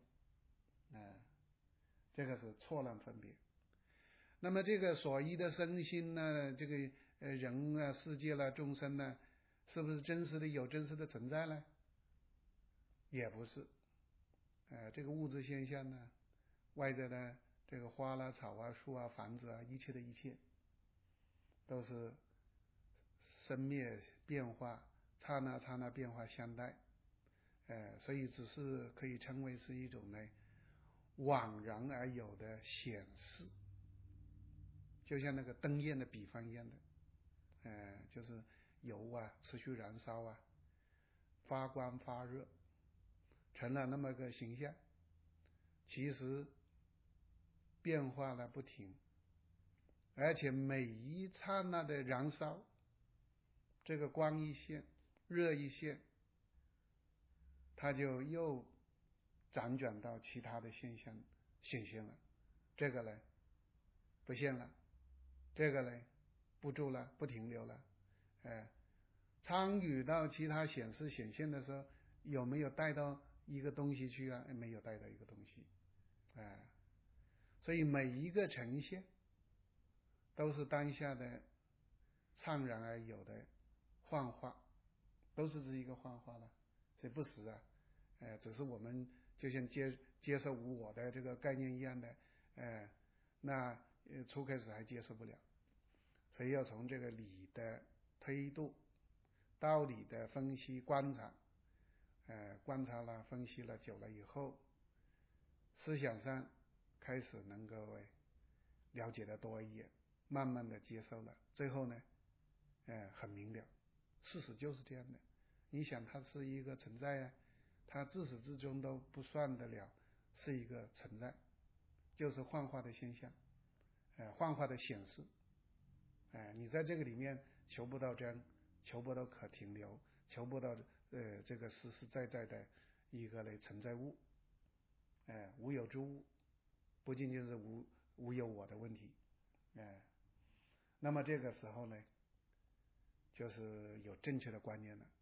这个是错乱分别。那么这个所依的身心呢，这个人啊、世界啦、众生呢，是不是真实的有真实的存在呢？也不是。这个物质现象呢，外在的这个花啦、草啊、树啊、房子啊，一切的一切，都是生灭变化，刹那刹那变化相待，所以只是可以称为是一种呢惘然而有的显示，就像那个灯焰的比方一样的，就是油啊持续燃烧啊，发光发热。成了那么个形象，其实变化了不停，而且每一刹那的燃烧，这个光一现、热一现，它就又辗转到其他的现象显现了。这个呢不现了，这个呢不住了，不停留了，参与到其他显示显现的时候，有没有带到一个东西去啊？没有带到一个东西，所以每一个呈现都是当下的畅然而有的幻化，都是这一个幻化了，所以不实啊，只是我们就像接受无我的这个概念一样的，那初开始还接受不了，所以要从这个理的推度、道理的分析观察。观察了、分析了久了以后，思想上开始能够了解的多一点，慢慢的接受了，最后呢，很明了，事实就是这样的。你想它是一个存在啊，它自始至终都不算得了是一个存在，就是幻化的现象，幻化的显示，你在这个里面求不到真，求不到可停留，求不到这个实实在在的一个存在物，无有之物，不仅仅是无有我的问题，那么这个时候呢，就是有正确的观念了，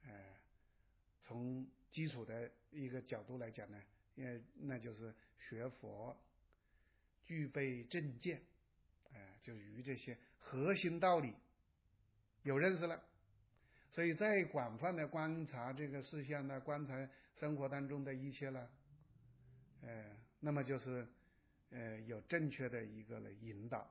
从基础的一个角度来讲呢，那就是学佛具备正见，就与这些核心道理有认识了。所以再广泛的观察这个事项呢，观察生活当中的一切了，那么就是有正确的一个引导，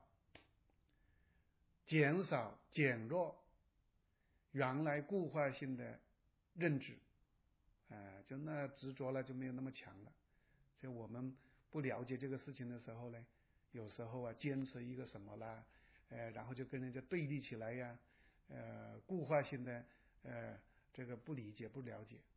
减少减弱原来固化性的认知，就那执着了就没有那么强了。所以我们不了解这个事情的时候呢，有时候坚持一个什么啦，然后就跟人家对立起来呀，固化性的这个不理解不了解，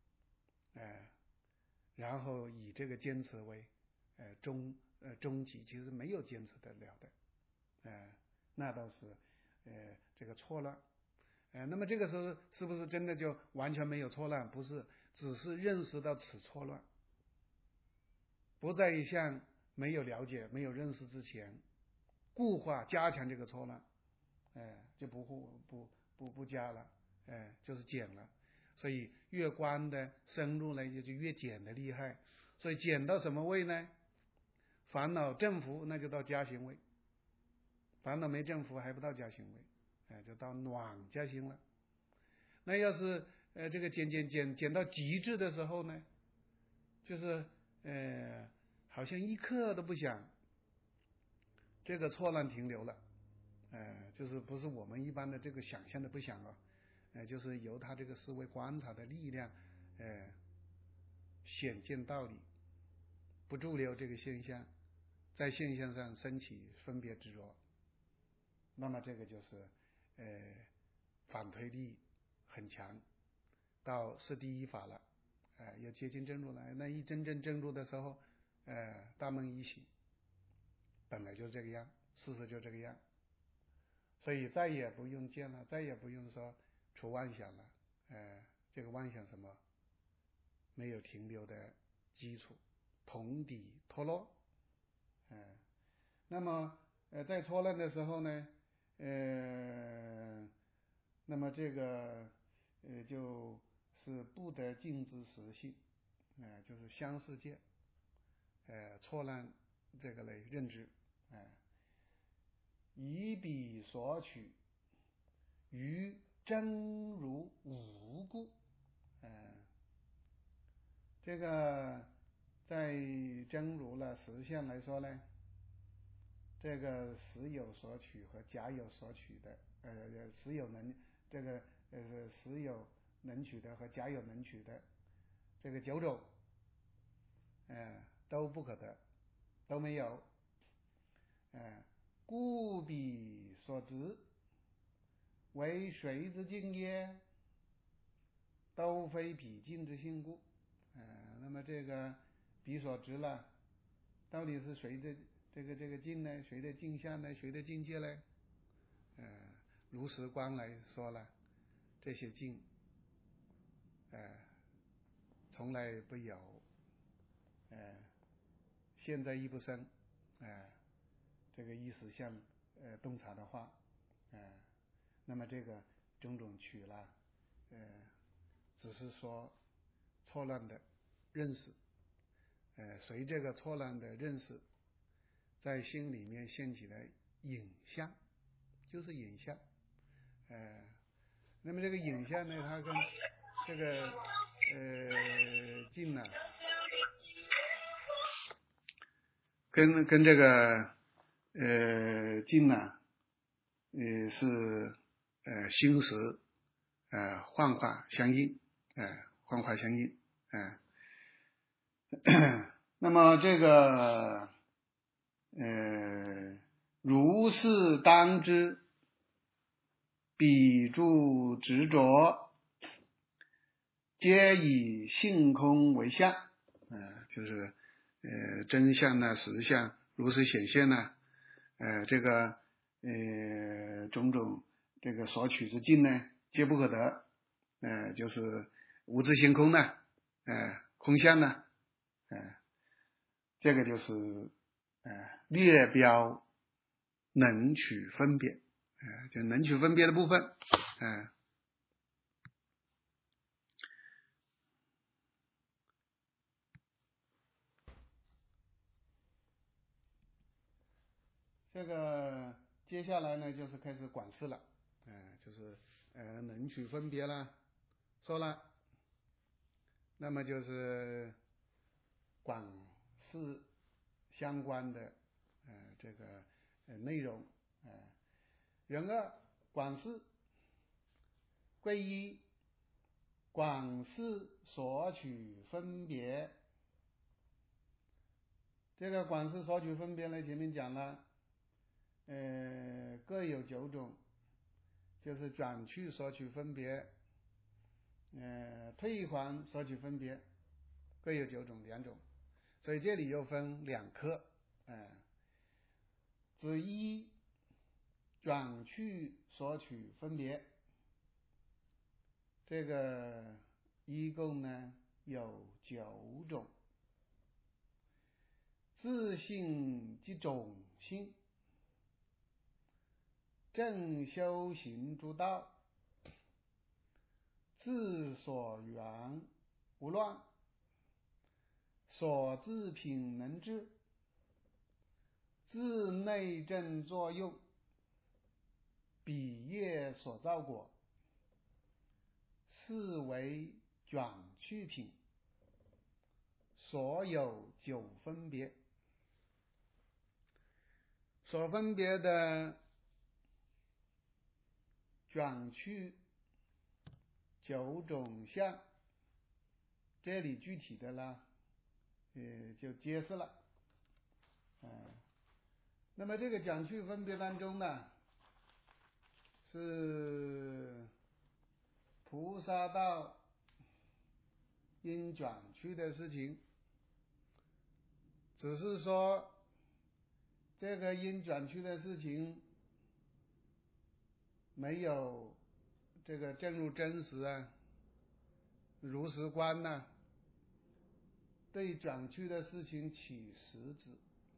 然后以这个坚持为终极，其实没有坚持得了的，那倒是这个错乱。那么这个时候是不是真的就完全没有错乱？不是，只是认识到此错乱，不再像没有了解、没有认识之前固化加强这个错乱，就不加了，就是减了。所以越观的深入呢，就越减的厉害。所以减到什么位呢？烦恼正伏，那就到加行位；烦恼没正伏，还不到加行位，就到暖加行了。那要是这个减到极致的时候呢，就是好像一刻都不想，这个错乱停留了，就是不是我们一般的这个想象的不想就是由他这个思维观察的力量，显见道理，不驻留这个现象，在现象上升起分别执着，那么这个就是反推力很强，到是第一法了，也接近正入了。那一真正正入的时候，大梦一醒，本来就这个样，事实就这个样，所以再也不用见了，再也不用说除妄想了，这个妄想什么没有停留的基础，同底脱落，那么在错乱的时候呢，那么这个就是不得尽之实性，就是相似界，错乱这个类认知，以彼所取，于真如无故，这个在真如了实相来说呢，这个实有所取和假有所取的，实有能这个实有能取的和假有能取的这个九种，都不可得，都没有，故彼所执为谁之境也？都非彼境之性故。那么这个彼所执了，到底是谁的这个境呢？谁的境相呢？谁的境界呢？如实观来说了，这些境，从来不有，现在亦不生，这个意识相洞察的话，那么这个种种取了，只是说错乱的认识，随这个错乱的认识，在心里面现起的影像，就是影像，那么这个影像呢，它跟这个境呢，跟这个境呢，是心识幻化相应，幻化相应，那么这个如是当知，彼诸执着，皆以性空为相，就是真相呢、实相如实显现呢，这个种种这个所取之境呢，皆不可得，就是无自性空呢，空相呢，这个就是略标能取分别，就能取分别的部分，这个接下来呢，就是开始管事了，就是能取分别了，说了，那么就是管事相关的这个内容。人二广识归一，广识索取分别。这个广识索取分别呢，前面讲了，各有9种，就是转去索取分别，退还索取分别，各有9种2种，所以这里又分2科，子一转去索取分别，这个一共呢有9种。自性即种性，正修行诸道，自所缘无乱，所自品能治，自内证作用，彼业所造果，是为转去品，所有9分别。所分别的转去9种相，这里具体的啦，就揭示了。那么这个转去分别当中呢，是菩萨道因转去的事情，只是说这个因转去的事情没有这个证入真实啊，如实观呢，对转去的事情起实质，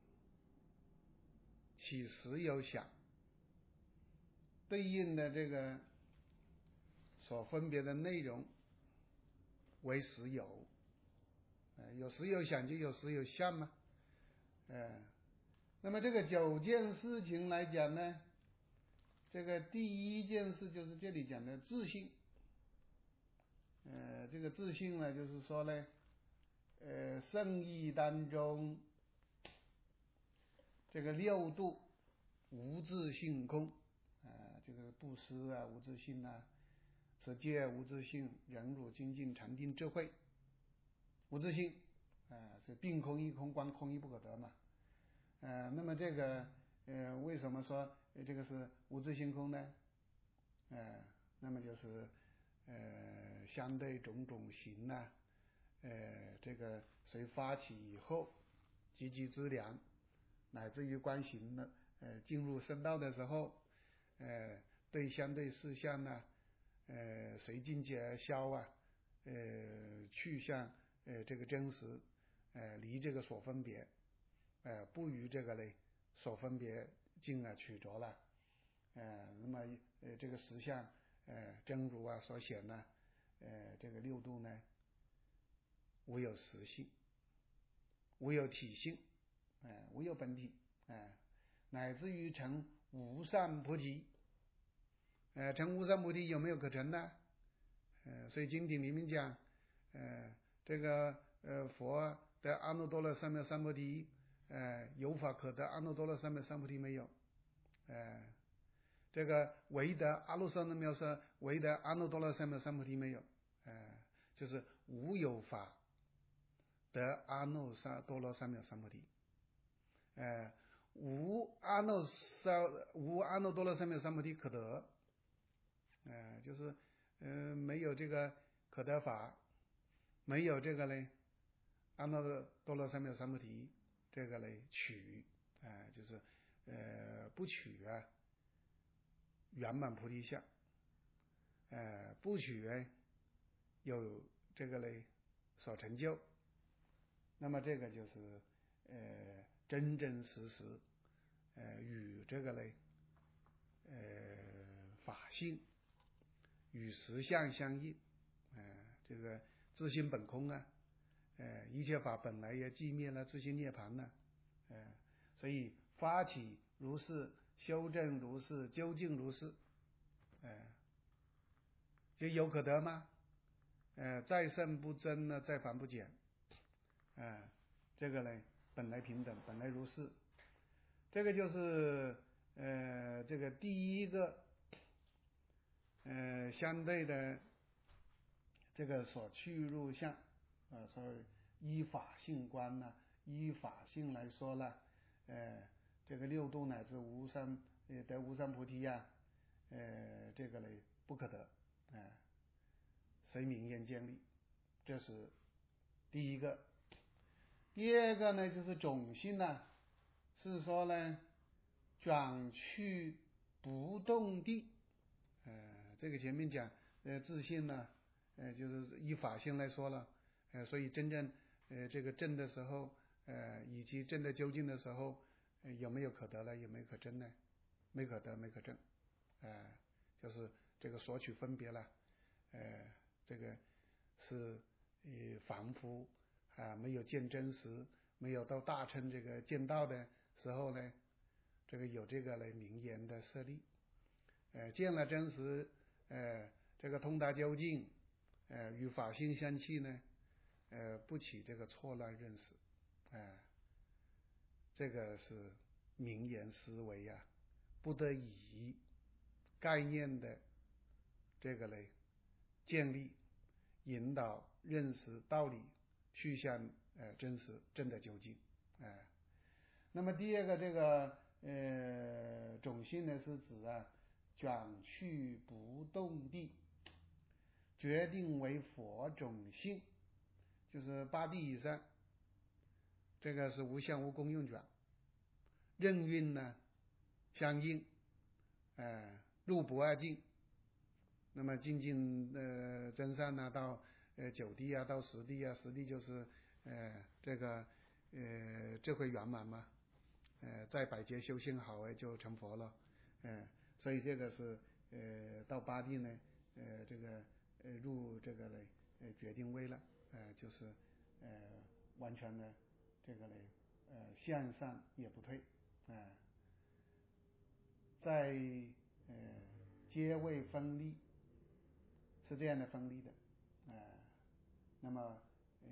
起实有想，对应的这个所分别的内容为实有，有实有想就有实有相嘛，那么这个9件事情来讲呢，这个第一件事就是这里讲的自性，这个自性呢，就是说呢，圣义当中这个6度无自性空，这个布施啊无自性啊，持戒无自性，忍辱精进禅定智慧无自性，是病空一空，观空一不可得嘛。那么这个为什么说这个是无自性空呢？那么就是相对种种行啊，这个随发起以后积极资粮，乃至于观行的进入圣道的时候，对相对事项呢，随境界而消啊，去向这个真实，离这个所分别，不与这个嘞所分别进而取着了，那么这个实相真如啊所显呢，这个6度呢，无有实性，无有体性，无有本体，乃至于成无上菩提，成无上菩提有没有可成呢？所以经典里面讲，这个佛的阿耨多罗三藐三菩提，有法可得阿耨多罗三藐三菩提没有？这个唯得阿耨多罗三藐三菩提没有？就是无有法得阿耨多罗三藐三菩提，无阿耨多罗三藐三菩提可得，就是没有这个可得法，没有这个嘞阿耨多罗三藐三菩提这个嘞取，就是不取啊圆满菩提相，不取有这个嘞所成就，那么这个就是真真实实与这个嘞法性与实相相应，这个自性本空啊，一切法本来也寂灭了，自性涅槃了，所以发起如是，修正如是，究竟如是，就有可得吗？再胜不增呢，再凡不减，这个呢本来平等，本来如是， 这个就是这个第一个相对的这个所去入相所以依法性观呢，依法性来说呢，这个六度乃至无上得无上菩提呀，这个呢不可得，随名言建立，这是第一个。第二个呢，就是种性呢，是说呢，转去不动地，这个前面讲自信呢，就是依法性来说了，所以真正这个证的时候，以及证的究竟的时候，有没有可得呢？有没有可证呢？没可得，没可证，就是这个索取分别了，这个是凡夫没有见真实，没有到大乘这个见道的时候呢，这个有这个来名言的设立，见了真实，这个通达究竟，与法性相契呢，不起这个错乱认识，这个是名言思维呀，不得以概念的这个嘞建立引导认识道理去向真实真的究竟，那么第二个这个种性呢，是指转去不动地，决定为佛种性，就是八地以上，这个是无相无功用转，任运呢相应，入不二境。那么精进真善呢，到九地啊，到十地啊，十地就是这个智慧圆满嘛，在百劫修行好就成佛了，所以这个是到八地呢，这个入这个呢决定位了，就是完全的这个呢向上也不退，在阶位分立是这样的分立的，那么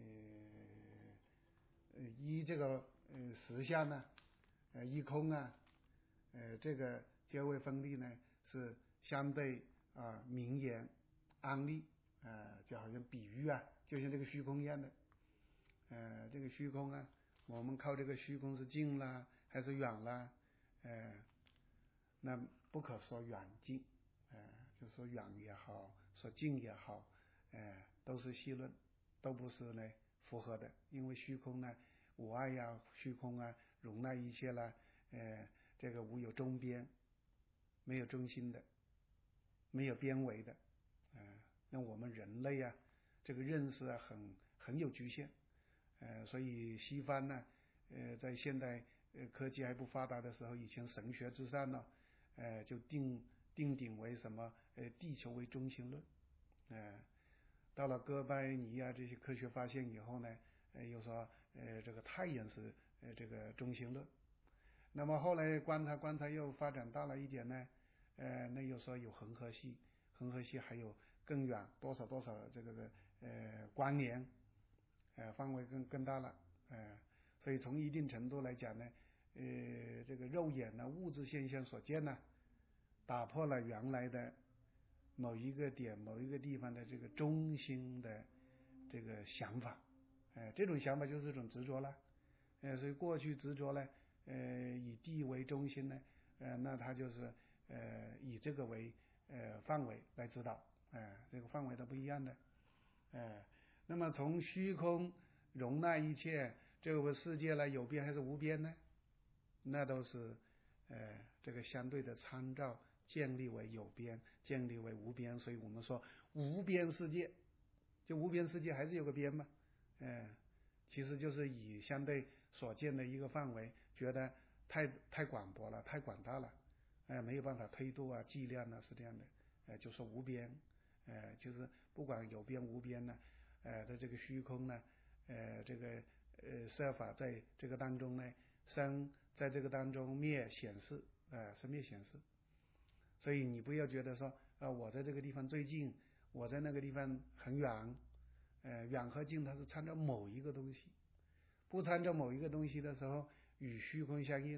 依这个实相呢，依空啊，这个阶位分立呢是相对名言安立，就好像比喻就像这个虚空一样的，这个虚空我们靠这个虚空是近啦还是远啦，那不可说远近，就说远也好，说近也好，都是戏论，都不是呢符合的，因为虚空呢无碍呀，虚空容纳一切啦，这个无有中边，没有中心的，没有边围的，那我们人类这个认识很有局限，所以西方呢，在现代科技还不发达的时候，以前神学之上呢，就定鼎为什么地球为中心论，到了哥白尼这些科学发现以后呢，又说这个太阳是这个中心论，那么后来观察又发展大了一点呢，那又说有恒河系，恒河系还有更远多少这个光年，范围更大了，所以从一定程度来讲呢，这个肉眼物质现象所见打破了原来的某一个点某一个地方的这个中心的这个想法，这种想法就是一种执着了，所以过去执着呢，以地为中心呢，那它就是以这个为范围来指导，这个范围都不一样的，那么从虚空容纳一切这个世界呢，有边还是无边呢？那都是这个相对的参照建立为有边，建立为无边，所以我们说无边世界，就无边世界还是有个边嘛，其实就是以相对所见的一个范围，觉得太广博了，太广大了，没有办法推度计量是这样的，就说无边，就是不管有边无边呢，的这个虚空呢，这个设法在这个当中呢，生在这个当中灭显示，生灭显示，所以你不要觉得说我在这个地方最近，我在那个地方很远，远和近它是参照某一个东西，不参照某一个东西的时候，与虚空相应呢，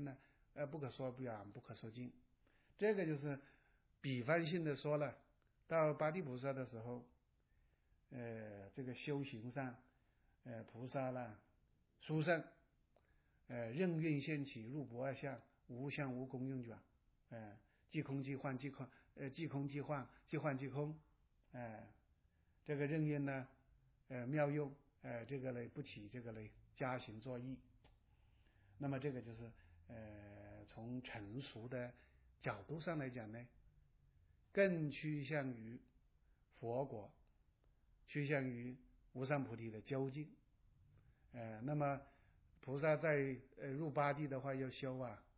不可说远，不可说近。这个就是比方性的说了，到八地菩萨的时候，这个修行上，菩萨啦，殊胜，任运现起，入不二相，无相无功用转，即空即幻，即空即幻，即幻即空，这个任运呢，妙用，这个呢不起这个呢加行作意。那么这个就是从成熟的角度上来讲呢，更趋向于佛果，趋向于无上菩提的究竟。那么菩萨在入八地的话，要修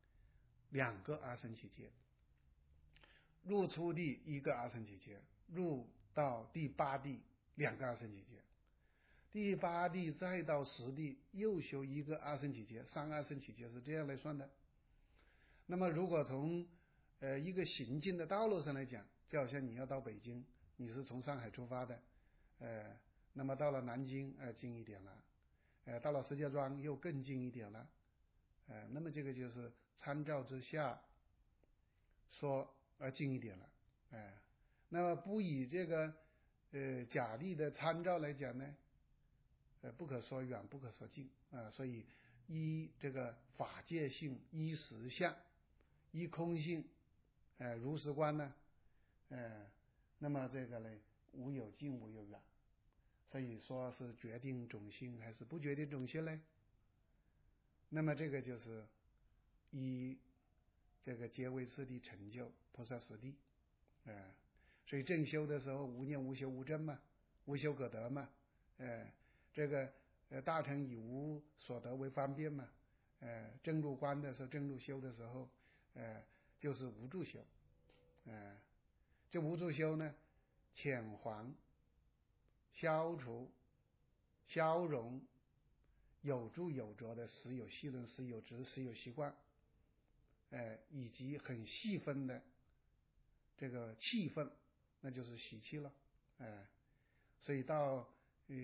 2个阿僧祇劫，入初地1个阿僧祇劫，入到第8地2个阿僧祇劫，第8地再到10地又修1个阿僧祇劫，3阿僧祇劫是这样来算的。那么如果从一个行进的道路上来讲，就好像你要到北京，你是从上海出发的，那么到了南京近一点了，到了石家庄又更近一点了，那么这个就是参照之下说近一点了，那么不以这个假立的参照来讲呢，不可说远，不可说近所以依这个法界性，依实相，依空性，如实观呢，那么这个呢，无有近，无有远，所以说是决定种性还是不决定种性呢？那么这个就是依这个皆为次第成就菩萨实地，所以正修的时候无念无修无证嘛，无修可得嘛，这个大乘以无所得为方便嘛，正入观的时候，正入修的时候，就是无住修，这无住修呢，遣还、消除、消融有住有着的实有细论、实有执、实有习惯，以及很细分的这个气氛，那就是习气了，所以到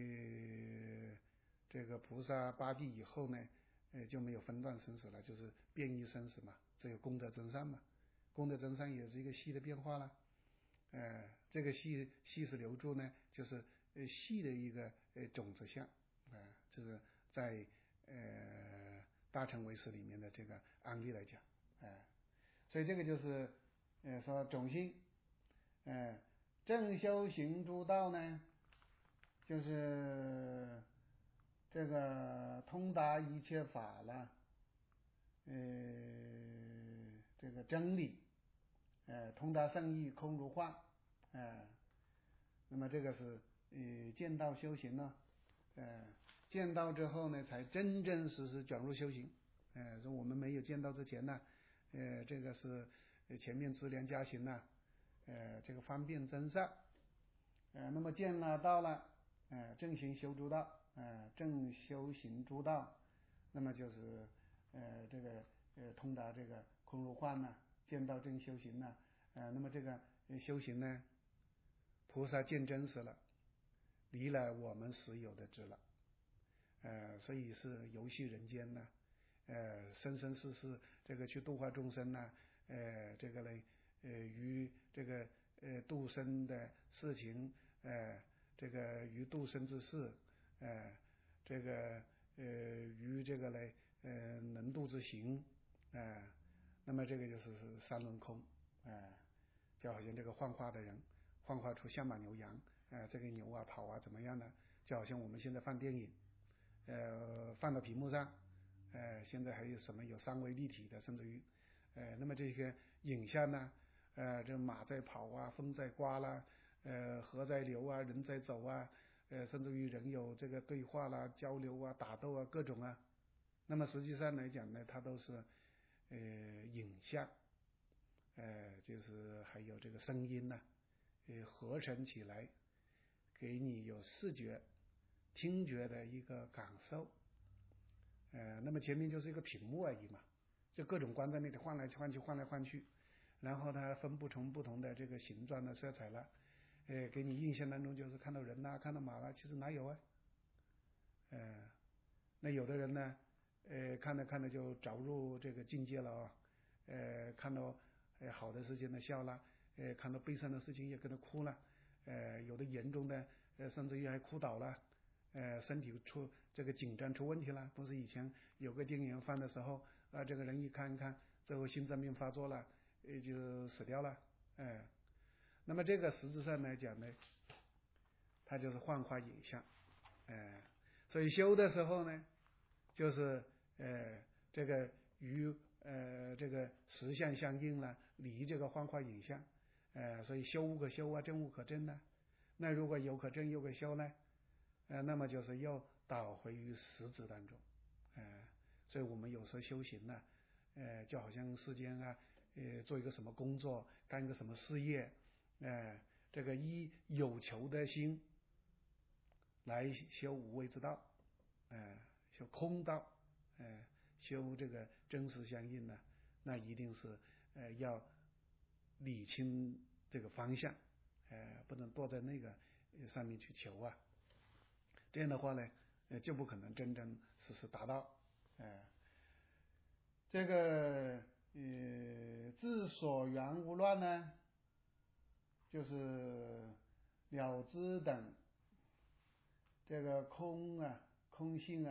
这个菩萨八地以后呢，就没有分段生死了，就是变异生死嘛，只有功德增上嘛，功德增上也是一个细的变化了，这个细是留住呢，就是细的一个种子相，这个在大乘唯识里面的这个案例来讲，所以这个就是说种性，正修行诸道呢，就是这个通达一切法了，这个真理，通达圣义，空如幻，那么这个是见道修行呢，见道之后呢，才真真实实转入修行，说我们没有见道之前呢，这个是前面资粮加行呢，这个方便增上，那么见了道了，正行修诸道，正修行诸道，那么就是这个通达这个空如幻呢，见到正修行呢，那么这个修行呢，菩萨见真实了，离了我们实有的执了，所以是游戏人间呢，生生世世这个去度化众生呢，这个呢于这个度生的事情，这个于度生之事，这个于这个呢能度之行，那么这个就是三轮空，就好像这个幻化的人幻化出象马牛羊，这个牛跑怎么样呢？就好像我们现在放电影，放到屏幕上，现在还有什么有三维立体的，甚至于那么这些影像呢，这马在跑风在刮啦，河在流人在走甚至于人有这个对话啦、交流打斗各种那么实际上来讲呢，它都是影像，就是还有这个声音合成起来，给你有视觉、听觉的一个感受，那么前面就是一个屏幕而已嘛，就各种光在那里换来换去，然后它分布成不同的这个形状的色彩了，给你印象当中就是看到人看到马其实哪有那有的人呢，看着就着入这个境界了看到好的事情呢笑了，看到悲伤的事情也跟着哭了，有的严重的甚至于还哭倒了，身体出这个紧张出问题了。不是以前有个电影放的时候这个人一看最后心脏病发作了，就死掉了，那么这个实质上来讲呢，它就是幻化影像，所以修的时候呢，就是这个与这个实相相应了，离这个幻化影像，所以修无可修啊，证无可证呢。那如果有可证有可修呢，那么就是又导回于实质当中，所以我们有时候修行呢，就好像世间做一个什么工作，干一个什么事业，这个以有求的心来修无为之道，修空道，修这个真实相应呢，那一定是要理清这个方向，不能躲在那个上面去求啊，这样的话呢，就不可能真正实达到，这个自所缘无乱呢，就是了知等这个空性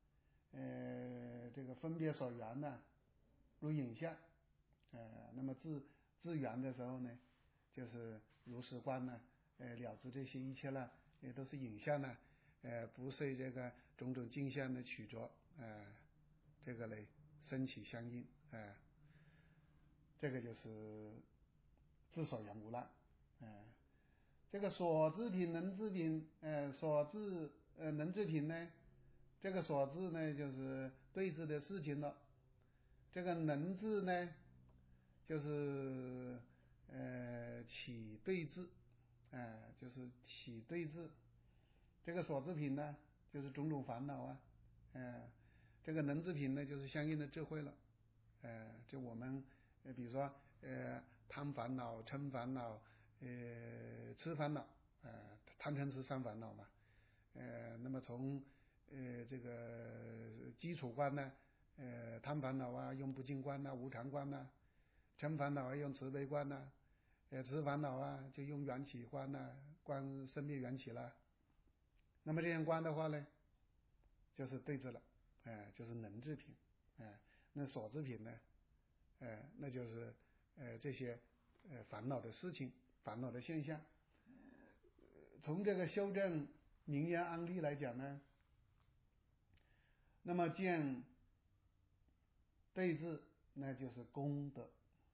这个分别所缘如影像，那么自缘的时候呢，就是如实观了知这些一切也都是影像不受这个种种镜像的取着，这个嘞生起相应，这个就是自所缘无乱，这个所知品能知品，所知能知品呢，这个所知呢就是对治的事情了，这个能治呢就是起对治，就是起对治，这个所知品呢就是种种烦恼这个能知品呢就是相应的智慧了，就我们比如说贪烦恼、嗔烦恼、痴烦恼，贪嗔痴三烦恼嘛，那么从这个基础观呢，贪烦恼用不净观无常观嗔烦恼用慈悲观痴烦恼就用缘起观观生灭缘起了。那么这样观的话呢，就是对治了，就是能治品，那所知品呢，那就是这些烦恼的事情、烦恼的现象。从这个修正名言案例来讲呢，那么见对治那就是功德，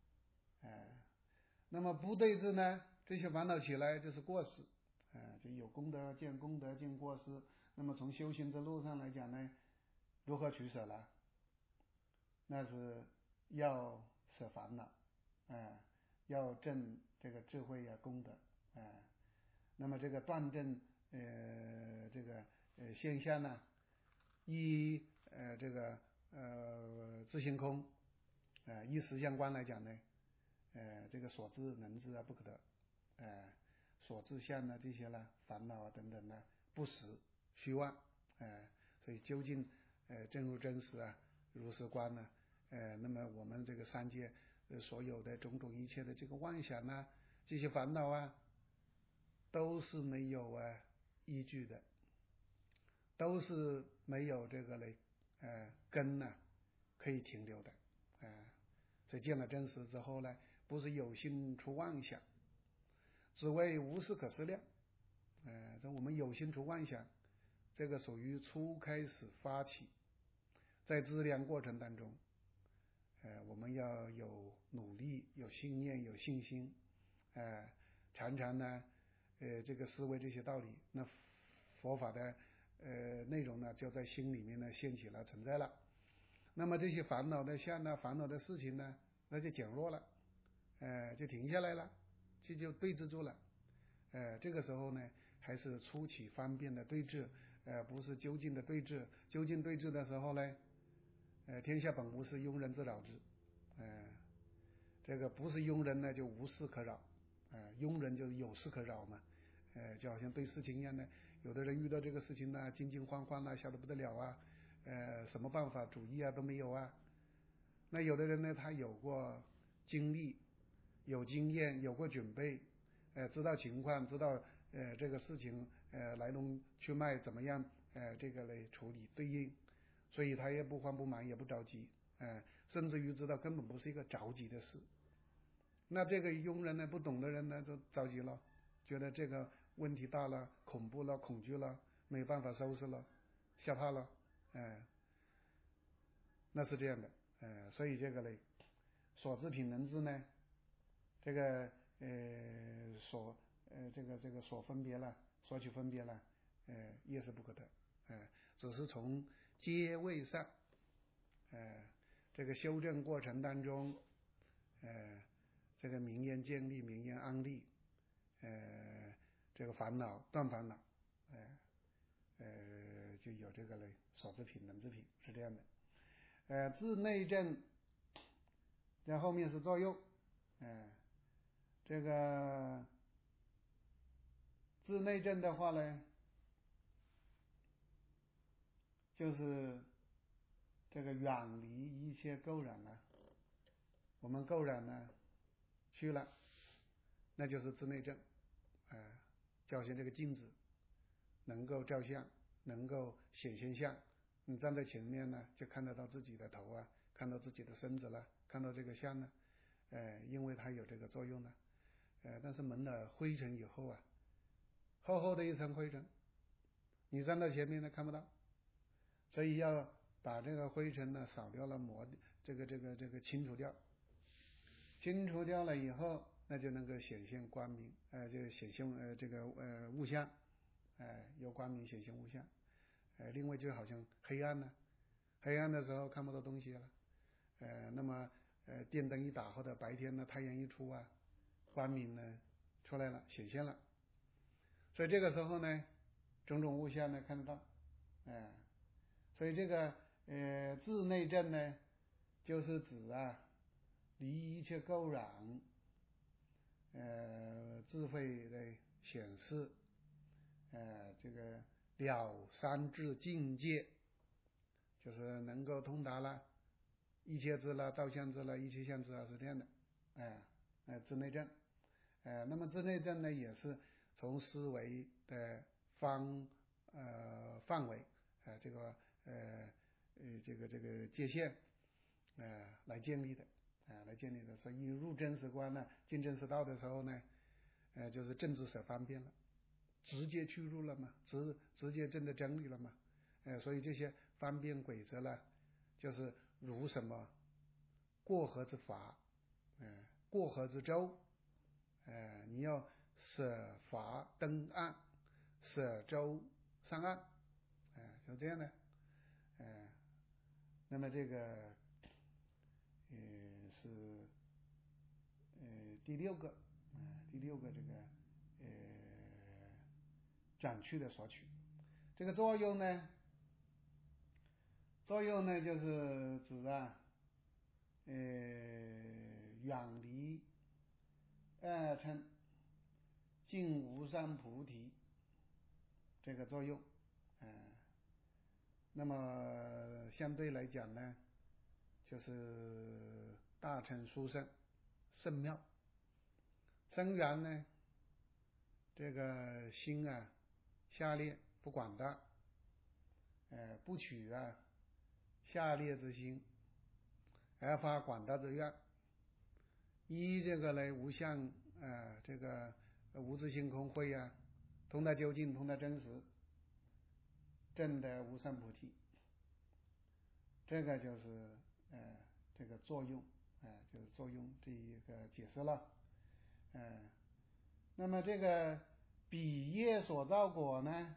那么不对治呢，这些烦恼起来就是过失，就有功德见过失。那么从修行之路上来讲呢，如何取舍呢？那是要舍烦恼，要证这个智慧功德，那么这个断证这个现象呢，依这个自性空，依实相观来讲呢，这个所知能知不可得，所知相这些烦恼等等不实虚妄，所以究竟正入真实如实观那么我们这个三界所有的种种一切的这个妄想这些烦恼都是没有依据的，都是没有这个根可以停留的，所以见了真实之后呢，不是有心出妄想，只为无事可思量，这我们有心出妄想，这个属于初开始发起，在资量过程当中，我们要有努力、有信念、有信心，常常呢，这个思维这些道理，那佛法的内容呢，就在心里面现起了存在了。那么这些烦恼的相烦恼的事情呢，那就减弱了，就停下来了，这就对治住了。这个时候呢，还是初起方便的对治，不是究竟的对治。究竟对治的时候呢，天下本无事，庸人自扰之。这个不是庸人呢，就无事可扰，庸人就有事可扰嘛。就好像对事情一样的，有的人遇到这个事情惊惊慌慌吓得不得了什么办法主意都没有那有的人呢，他有过经历、有经验、有过准备，知道情况，知道这个事情来龙去脉怎么样，这个来处理对应，所以他也不慌不忙，也不着急，甚至于知道根本不是一个着急的事。那这个庸人呢，不懂的人呢，就着急了，觉得这个问题大了，恐怖了，恐惧了，没办法收拾了，吓怕了，那是这样的，所以这个呢，所知品能知呢，这个这个所分别了，所取分别了，也是不可得，只是从阶位上，这个修正过程当中，这个明言建立，明言安立，这个烦恼断烦恼，就有这个呢所知品能知品是这样的，自内证，在后面是作用，这个自内证的话呢，就是这个远离一切垢染了，我们垢染呢去了，那就是自内证，就好像这个镜子能够照相，能够显现相，你站在前面呢，就看得到自己的头啊，看到自己的身子了，看到这个相呢，因为它有这个作用呢，但是蒙了灰尘以后啊，厚厚的一层灰尘，你站在前面呢看不到，所以要把这个灰尘呢扫掉了，这个清除掉，清除掉了以后，那就能够显现光明，就显现这个物象，有光明显现物象，另外就好像黑暗呢，黑暗的时候看不到东西了，那么电灯一打或者白天呢太阳一出啊，光明呢出来了，显现了，所以这个时候呢，种种物象呢看得到，所以这个自内证呢，就是指离一切垢染，智慧的显示，这个了三智境界，就是能够通达了一切智了、道相智了、一切相智是这样的，自内证，那么自内证呢，也是从思维的范围，这个界限，来建立的，所以入真实观呢，进真实道的时候呢，就是正知舍方便了，直接去入了嘛，直接证得真理了嘛，所以这些方便规则呢，就是如什么过河之筏，过河之舟，你要舍筏登岸，舍舟上岸，就这样的，那么这个是第六个这个转去的索取，这个作用呢就是指远离二乘尽无上菩提这个作用，那么相对来讲呢，就是大乘殊胜圣妙，生缘呢，这个心下劣不广大，不取下劣之心，而发广大之愿，依这个呢无相这个无自性空慧通达究竟，通达真实，证得无上菩提，这个就是这个作用，就是作用这一个解释了，那么这个彼业所造果呢，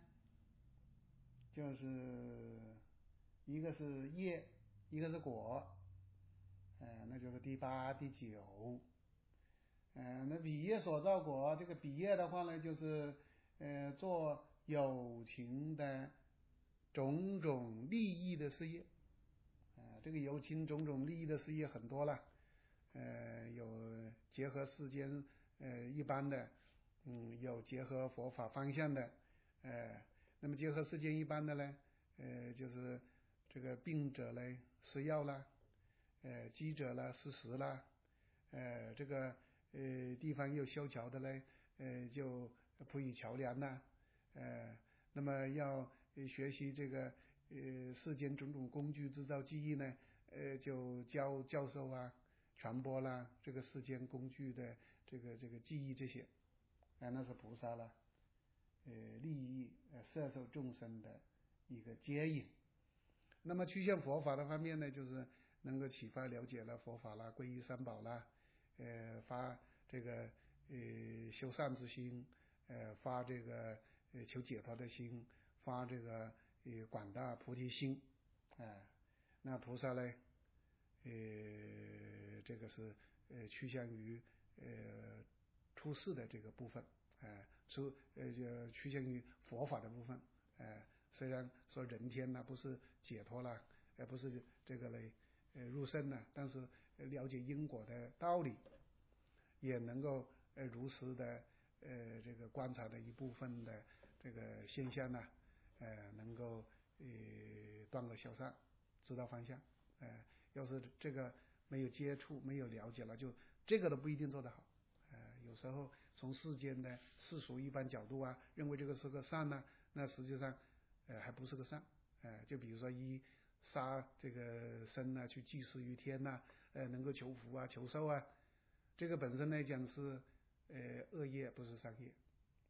就是一个是业，一个是果，那就是第八、第九，那彼业所造果，这个彼业的话呢，就是做有情的种种利益的事业，这个有情种种利益的事业很多了，有结合世间一般的，有结合佛法方向的，那么结合世间一般的呢，就是这个病者嘞吃药啦， 积者啦，施食啦，这个地方有修桥的嘞，就铺以桥梁啦，那么要学习这个世间种种工具制造技艺呢，就教授啊，传播啦，这个世间工具的这个技艺这些，那是菩萨了，利益摄受众生的一个接引。那么趋向佛法的方面呢，就是能够启发了解了佛法啦，皈依三宝啦，发这个修善之心，发这个求解脱的心，发这个广大菩提心，那菩萨呢，这个是趋向于出世的这个部分，趋向于佛法的部分，虽然说人天呢不是解脱了，不是这个嘞入圣了，但是了解因果的道理，也能够如实的这个观察的一部分的这个现象呢，能够断恶修善，知道方向。要是这个没有接触，没有了解了，就这个都不一定做得好。有时候从世间的世俗一般角度啊，认为这个是个善呢，那实际上还不是个善。就比如说杀这个生啊，去祭祀于天呐，能够求福啊，求寿啊，这个本身来讲是恶业，不是善业。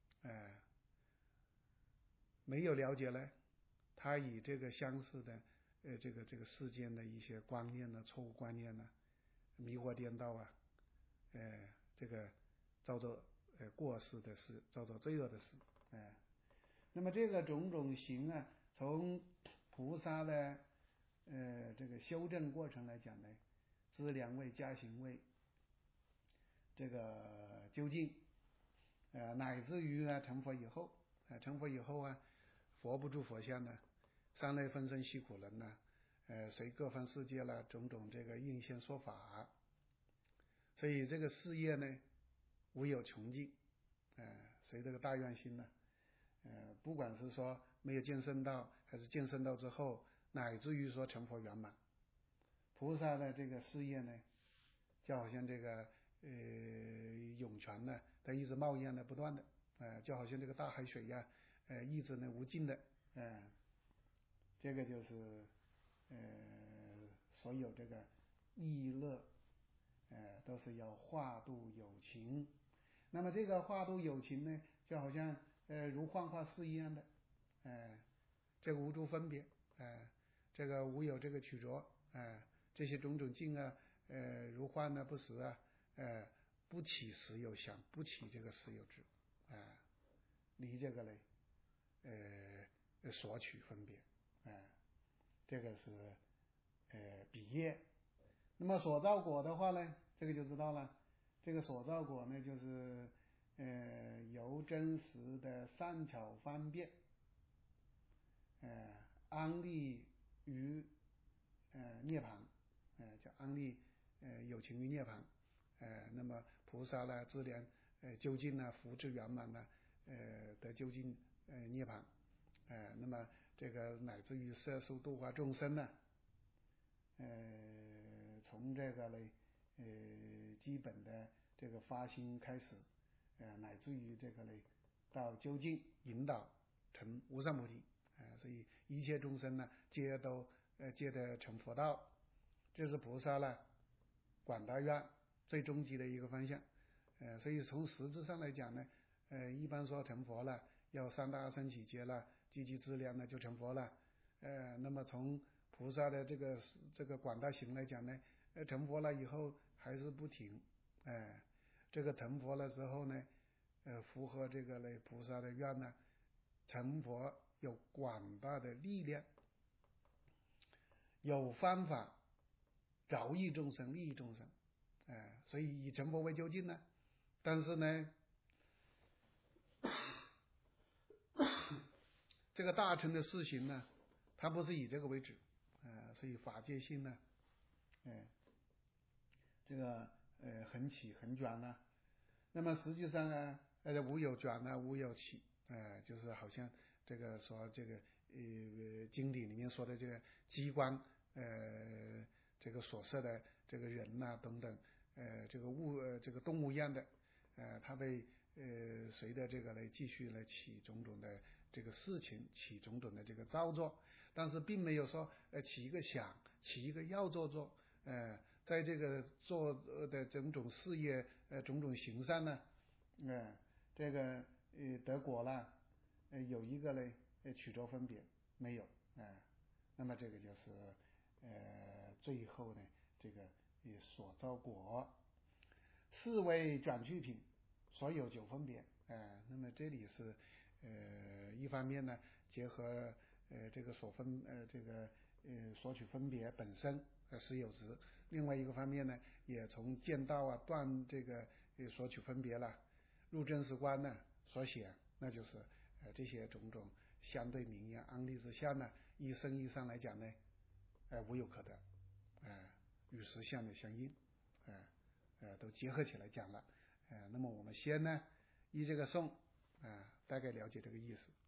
没有了解呢，他以这个相似的这个世间的一些观念呢，错误观念呢，迷惑颠倒啊，这个造作过失的事，造作罪恶的事，那么这个种种行啊，从菩萨的这个修正过程来讲呢，资粮位、加行位，这个究竟乃至于呢成佛以后，成佛以后啊，佛不住佛像呢，三类分身悉苦人呢，随各方世界了种种这个应现说法，所以这个事业呢无有穷尽，随这个大愿心呢，不管是说没有见圣道，还是见圣道之后，乃至于说成佛圆满，菩萨的这个事业呢，就好像这个涌泉呢，它一直冒烟的不断的，就好像这个大海水呀，一直呢无尽的，这个就是所有这个意乐，都是要化度有情。那么这个化度有情呢，就好像如幻化世一样的，这个无诸分别，这个无有这个取着，这些种种境啊，如幻呢不实啊，不起实有相，不起这个实有执，离这个嘞，所取分别，这个是比业。那么所造果的话呢，这个就知道了，这个所造果呢，就是由真实的善巧方便，安立于涅槃，叫安立有情于涅槃，那么菩萨啦、资粮究竟呢，福至圆满呢，得究竟涅槃，那么这个乃至于摄受度化众生呢，从这个嘞基本的这个发心开始，乃至于这个嘞到究竟引导成无上菩提，所以一切众生呢，皆得成佛道，这是菩萨了广大愿最终极的一个方向。所以从实质上来讲呢，一般说成佛了，要三大阿僧祇劫了，积极资粮呢就成佛了。那么从菩萨的这个广大行来讲呢，成佛了以后还是不停，这个成佛了之后呢，符合这个嘞菩萨的愿呢，成佛有广大的力量，有方法饶益众生、利益众生，所以以成佛为究竟呢。但是呢，这个大乘的事行呢，它不是以这个为止，所以法界性呢，这个很起很转呢。那么实际上呢，无有转呢，无有起，就是好像这个说这个经理里面说的这个机关， 这个所设的这个人呐、等等，这个这个动物一样的，它被随着这个来继续来起种种的这个事情，起种种的这个造作，但是并没有说起一个想，起一个要做，在这个做的种种事业种种行善呢，这个得果了，有一个呢取着分别没有，那么这个就是最后呢这个所造果，是为转去品，所有九分别，那么这里是一方面呢结合这个所取分别本身实有执，另外一个方面呢也从见道啊断这个所取分别了，入真实观呢所显，那就是这些种种相对名言安立之下呢，一生意上来讲呢无有可得，与实相的相应，都结合起来讲了，那么我们先呢依这个颂大概了解这个意思。